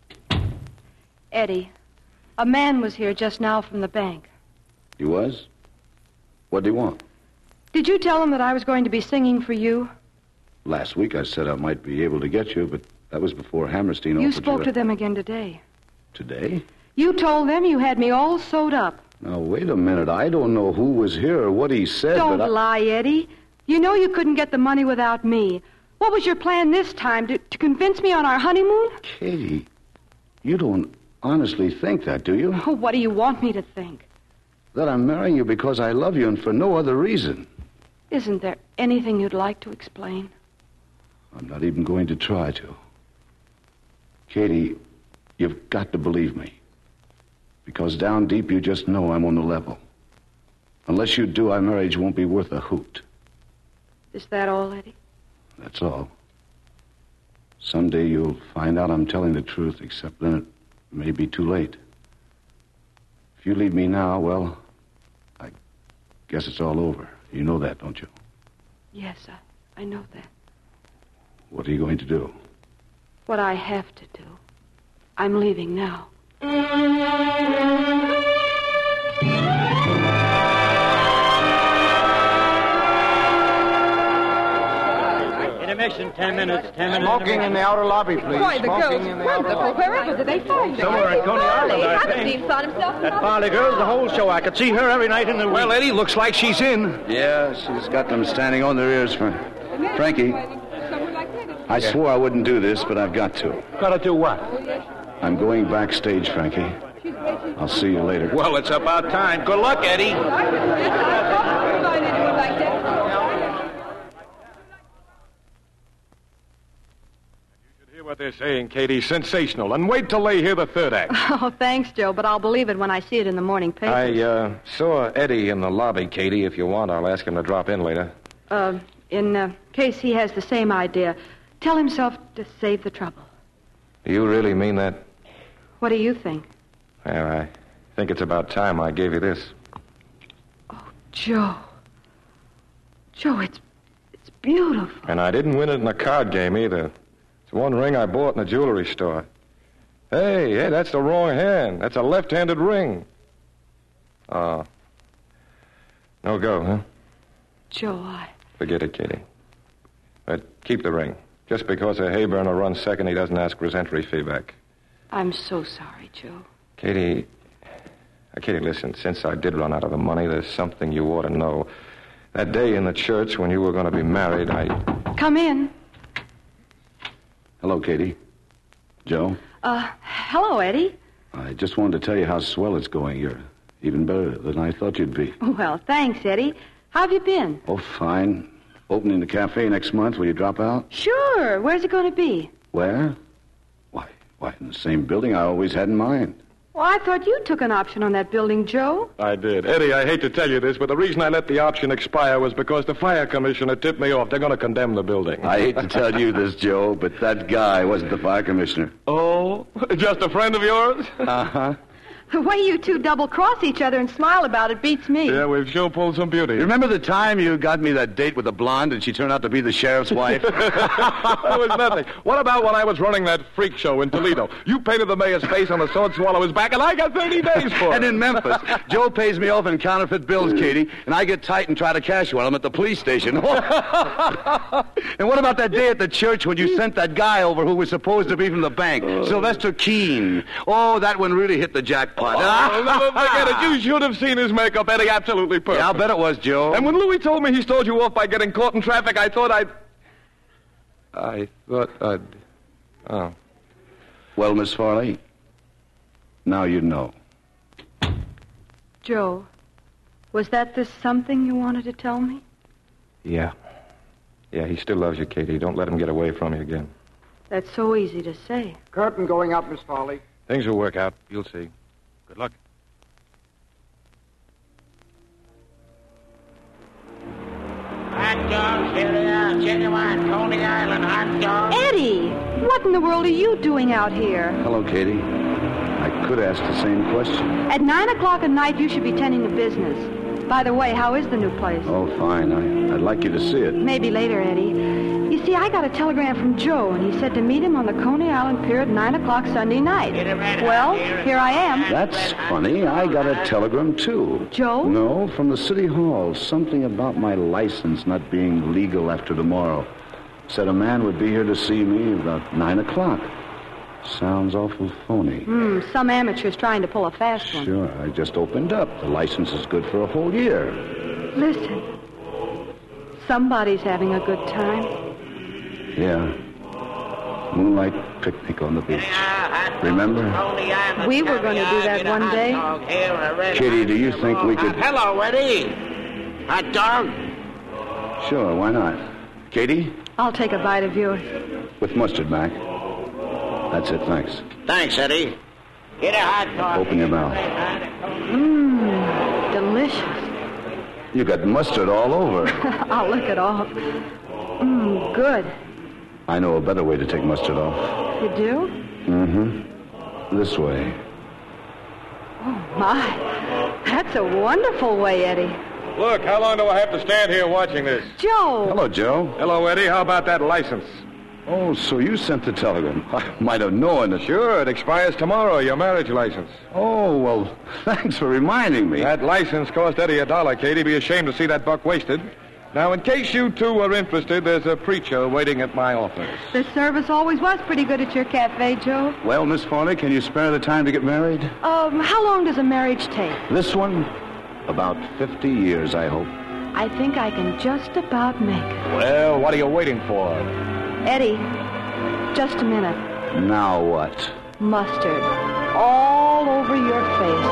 Eddie, a man was here just now from the bank. He was? What did he want? Did you tell him that I was going to be singing for you? Last week I said I might be able to get you, but that was before Hammerstein offered you... You spoke to them again today. Today? You told them you had me all sewed up. Now, wait a minute. I don't know who was here or what he said, Don't lie, Eddie. You know you couldn't get the money without me. What was your plan this time? To convince me on our honeymoon? Katie, you don't honestly think that, do you? Oh, what do you want me to think? That I'm marrying you because I love you and for no other reason. Isn't there anything you'd like to explain? I'm not even going to try to. Katie, you've got to believe me. Because down deep you just know I'm on the level. Unless you do, our marriage won't be worth a hoot. Is that all, Eddie? That's all. Someday you'll find out I'm telling the truth, except then it may be too late. If you leave me now, well, I guess it's all over. You know that, don't you? Yes, I know that. What are you going to do? What I have to do. I'm leaving now. Intermission, 10 minutes, 10 minutes. Smoking in the outer lobby, please. Why, the Smoking girl's in the outer wonderful. lobby. Wherever did they find her? Somewhere at Coney Island, I haven't think. seen found himself. That Farley girl's the whole show. I could see her every night in the week. Well, Eddie, looks like she's in. Yeah, she's got them standing on their ears for... Frankie, I swore I wouldn't do this, but I've got to. Gotta do what? I'm going backstage, Frankie. I'll see you later. Well, it's about time. Good luck, Eddie. Hear what they're saying, Katie. Sensational. And wait till they hear the third act. Oh, thanks, Joe, but I'll believe it when I see it in the morning paper. I saw Eddie in the lobby, Katie. If you want, I'll ask him to drop in later. In case he has the same idea, tell himself to save the trouble. Do you really mean that? What do you think? Well, I think it's about time I gave you this. Joe. Joe, it's beautiful. And I didn't win it in a card game either. It's one ring I bought in a jewelry store. Hey, that's the wrong hand. That's a left-handed ring. Oh. No go, huh? Joe, Forget it, Katie. But keep the ring. Just because a hayburner runs second, he doesn't ask for his entry fee back. I'm so sorry, Joe. Katie, listen, since I did run out of the money, there's something you ought to know. That day in the church when you were going to be married, Come in. Hello, Katie. Joe? Hello, Eddie. I just wanted to tell you how swell it's going. You're even better than I thought you'd be. Well, thanks, Eddie. How have you been? Oh, fine. Opening the cafe next month. Will you drop out? Sure. Where's it going to be? Where? Why, in the same building I always had in mind. Well, I thought you took an option on that building, Joe. I did. Eddie, I hate to tell you this, but the reason I let the option expire was because the fire commissioner tipped me off. They're going to condemn the building. I hate to tell you this, Joe, but that guy wasn't the fire commissioner. Oh? Just a friend of yours? Uh-huh. The way you two double-cross each other and smile about it beats me. Yeah, we've sure pulled some beauty. You remember the time you got me that date with the blonde and she turned out to be the sheriff's wife? That was nothing. What about when I was running that freak show in Toledo? You painted the mayor's face on a sword swallow's back, and I got 30 days for it. And in Memphis, Joe pays me off in counterfeit bills, Katie, and I get tight and try to cash one of them at the police station. And what about that day at the church when you sent that guy over who was supposed to be from the bank, Sylvester Keene? Oh, that one really hit the jackpot. Never forget it. You should have seen his makeup, Eddie. Absolutely perfect. Yeah, I'll bet it was, Joe. And when Louis told me he stole you off by getting caught in traffic, I thought I'd... Oh. Well, Miss Farley, now you know. Joe, was that the something you wanted to tell me? Yeah. Yeah, he still loves you, Katie. Don't let him get away from you again. That's so easy to say. Curtain going up, Miss Farley. Things will work out. You'll see. Good luck. Hot dogs, here they are. Genuine Coney Island hot dogs. Eddie, what in the world are you doing out here? Hello, Katie. I could ask the same question. At 9 o'clock at night, you should be tending to business. By the way, how is the new place? Oh, fine. I'd like you to see it. Maybe later, Eddie. You see, I got a telegram from Joe, and he said to meet him on the Coney Island Pier at 9 o'clock Sunday night. Well, here I am. That's funny. I got a telegram, too. Joe? No, from the city hall. Something about my license not being legal after tomorrow. Said a man would be here to see me about 9 o'clock. Sounds awful phony. Some amateur's trying to pull a fast one. Sure, I just opened up. The license is good for a whole year. Listen. Somebody's having a good time. Yeah. Moonlight picnic on the beach. Remember? We were going to do that one day. Kitty, do you think we could... Hello, Eddie. Hot dog? Sure, why not? Katie? I'll take a bite of yours. With mustard, Mac. That's it, thanks. Thanks, Eddie. Get a hot dog. Open your mouth. Delicious. You got mustard all over. I'll lick it off. Good. I know a better way to take mustard off. You do? Mm-hmm. This way. Oh, my. That's a wonderful way, Eddie. Look, how long do I have to stand here watching this? Joe! Hello, Joe. Hello, Eddie. How about that license? Oh, so you sent the telegram. I might have known it. Sure, it expires tomorrow, your marriage license. Oh, well, thanks for reminding me. That license cost Eddie $1, Katie. Be ashamed to see that buck wasted. Now, in case you two are interested, there's a preacher waiting at my office. The service always was pretty good at your cafe, Joe. Well, Miss Farley, can you spare the time to get married? How long does a marriage take? This one? About 50 years, I hope. I think I can just about make it. Well, what are you waiting for? Eddie, just a minute. Now what? Mustard. All over your face.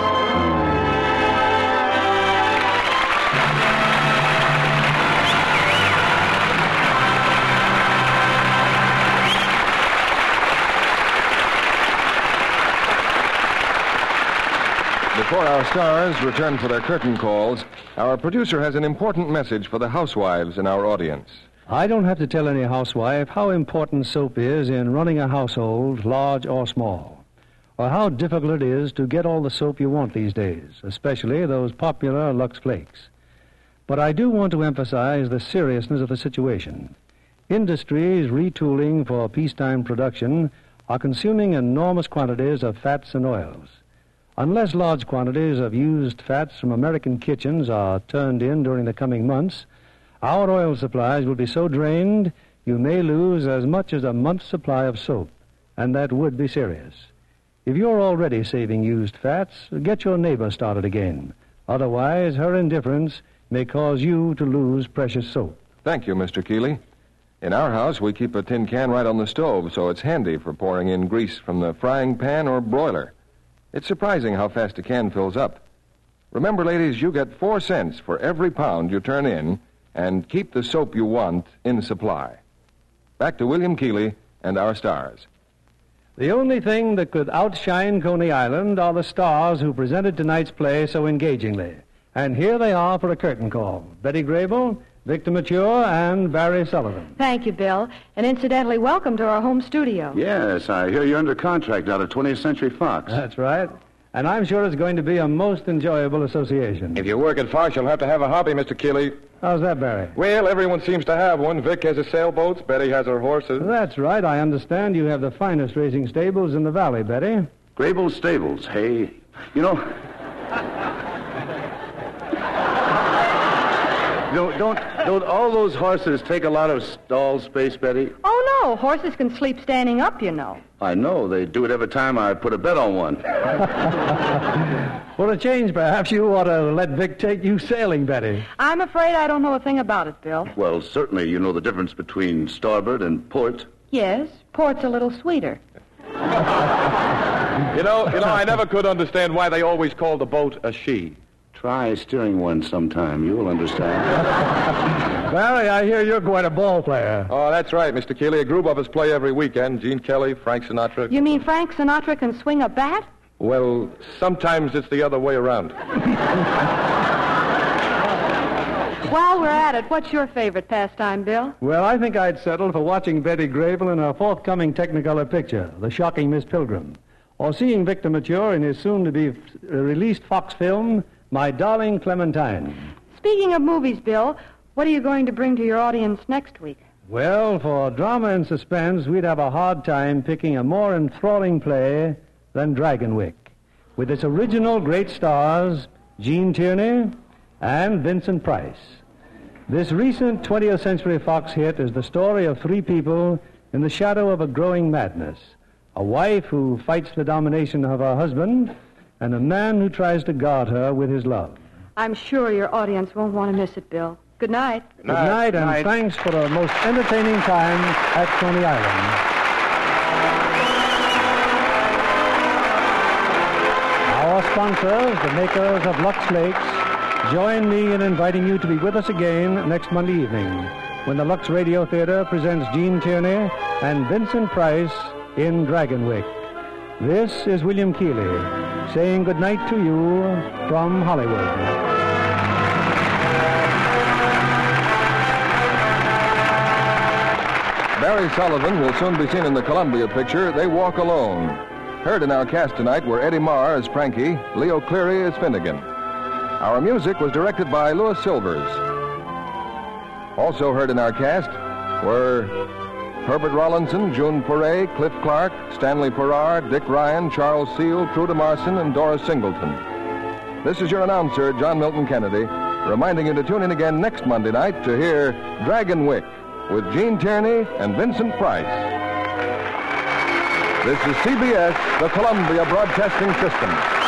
Before our stars return for their curtain calls, our producer has an important message for the housewives in our audience. I don't have to tell any housewife how important soap is in running a household, large or small, or how difficult it is to get all the soap you want these days, especially those popular Lux Flakes. But I do want to emphasize the seriousness of the situation. Industries retooling for peacetime production are consuming enormous quantities of fats and oils. Unless large quantities of used fats from American kitchens are turned in during the coming months, our oil supplies will be so drained you may lose as much as a month's supply of soap, and that would be serious. If you're already saving used fats, get your neighbor started again. Otherwise, her indifference may cause you to lose precious soap. Thank you, Mr. Keeley. In our house, we keep a tin can right on the stove, so it's handy for pouring in grease from the frying pan or broiler. It's surprising how fast a can fills up. Remember, ladies, you get 4 cents for every pound you turn in, and keep the soap you want in supply. Back to William Keeley and our stars. The only thing that could outshine Coney Island are the stars who presented tonight's play so engagingly. And here they are for a curtain call. Betty Grable, Victor Mature, and Barry Sullivan. Thank you, Bill. And incidentally, welcome to our home studio. Yes, I hear you're under contract out of 20th Century Fox. That's right. And I'm sure it's going to be a most enjoyable association. If you work at Fox, you'll have to have a hobby, Mr. Keeley. How's that, Barry? Well, everyone seems to have one. Vic has his sailboats. Betty has her horses. That's right. I understand you have the finest racing stables in the valley, Betty. Grable Stables. Hey, you know... Don't all those horses take a lot of stall space, Betty? Oh, no. Horses can sleep standing up, you know. I know. They do it every time I put a bet on one. For a change, perhaps you ought to let Vic take you sailing, Betty. I'm afraid I don't know a thing about it, Bill. Well, certainly you know the difference between starboard and port. Yes, port's a little sweeter. You know, I never could understand why they always call the boat a she. Try steering one sometime. You'll understand. Barry, I hear you're quite a ball player. Oh, that's right, Mr. Keeley. A group of us play every weekend. Gene Kelly, Frank Sinatra. You mean Frank Sinatra can swing a bat? Well, sometimes it's the other way around. While we're at it, what's your favorite pastime, Bill? Well, I think I'd settle for watching Betty Grable in her forthcoming Technicolor picture, The Shocking Miss Pilgrim, or seeing Victor Mature in his soon-to-be-released Fox film, My Darling Clementine. Speaking of movies, Bill, what are you going to bring to your audience next week? Well, for drama and suspense, we'd have a hard time picking a more enthralling play than Dragonwyck, with its original great stars, Gene Tierney and Vincent Price. This recent 20th Century Fox hit is the story of 3 people in the shadow of a growing madness. A wife who fights the domination of her husband, and a man who tries to guard her with his love. I'm sure your audience won't want to miss it, Bill. Good night. Good night, and thanks for a most entertaining time at Coney Island. Our sponsors, the makers of Lux Flakes, join me in inviting you to be with us again next Monday evening when the Lux Radio Theater presents Gene Tierney and Vincent Price in Dragonwyck. This is William Keighley saying good night to you from Hollywood. Barry Sullivan will soon be seen in the Columbia picture, They Walk Alone. Heard in our cast tonight were Eddie Marr as Frankie, Leo Cleary as Finnegan. Our music was directed by Louis Silvers. Also heard in our cast were Herbert Rollinson, June Foray, Cliff Clark, Stanley Farrar, Dick Ryan, Charles Seal, Truda Marson, and Doris Singleton. This is your announcer, John Milton Kennedy, reminding you to tune in again next Monday night to hear Dragonwyck with Gene Tierney and Vincent Price. This is CBS, the Columbia Broadcasting System.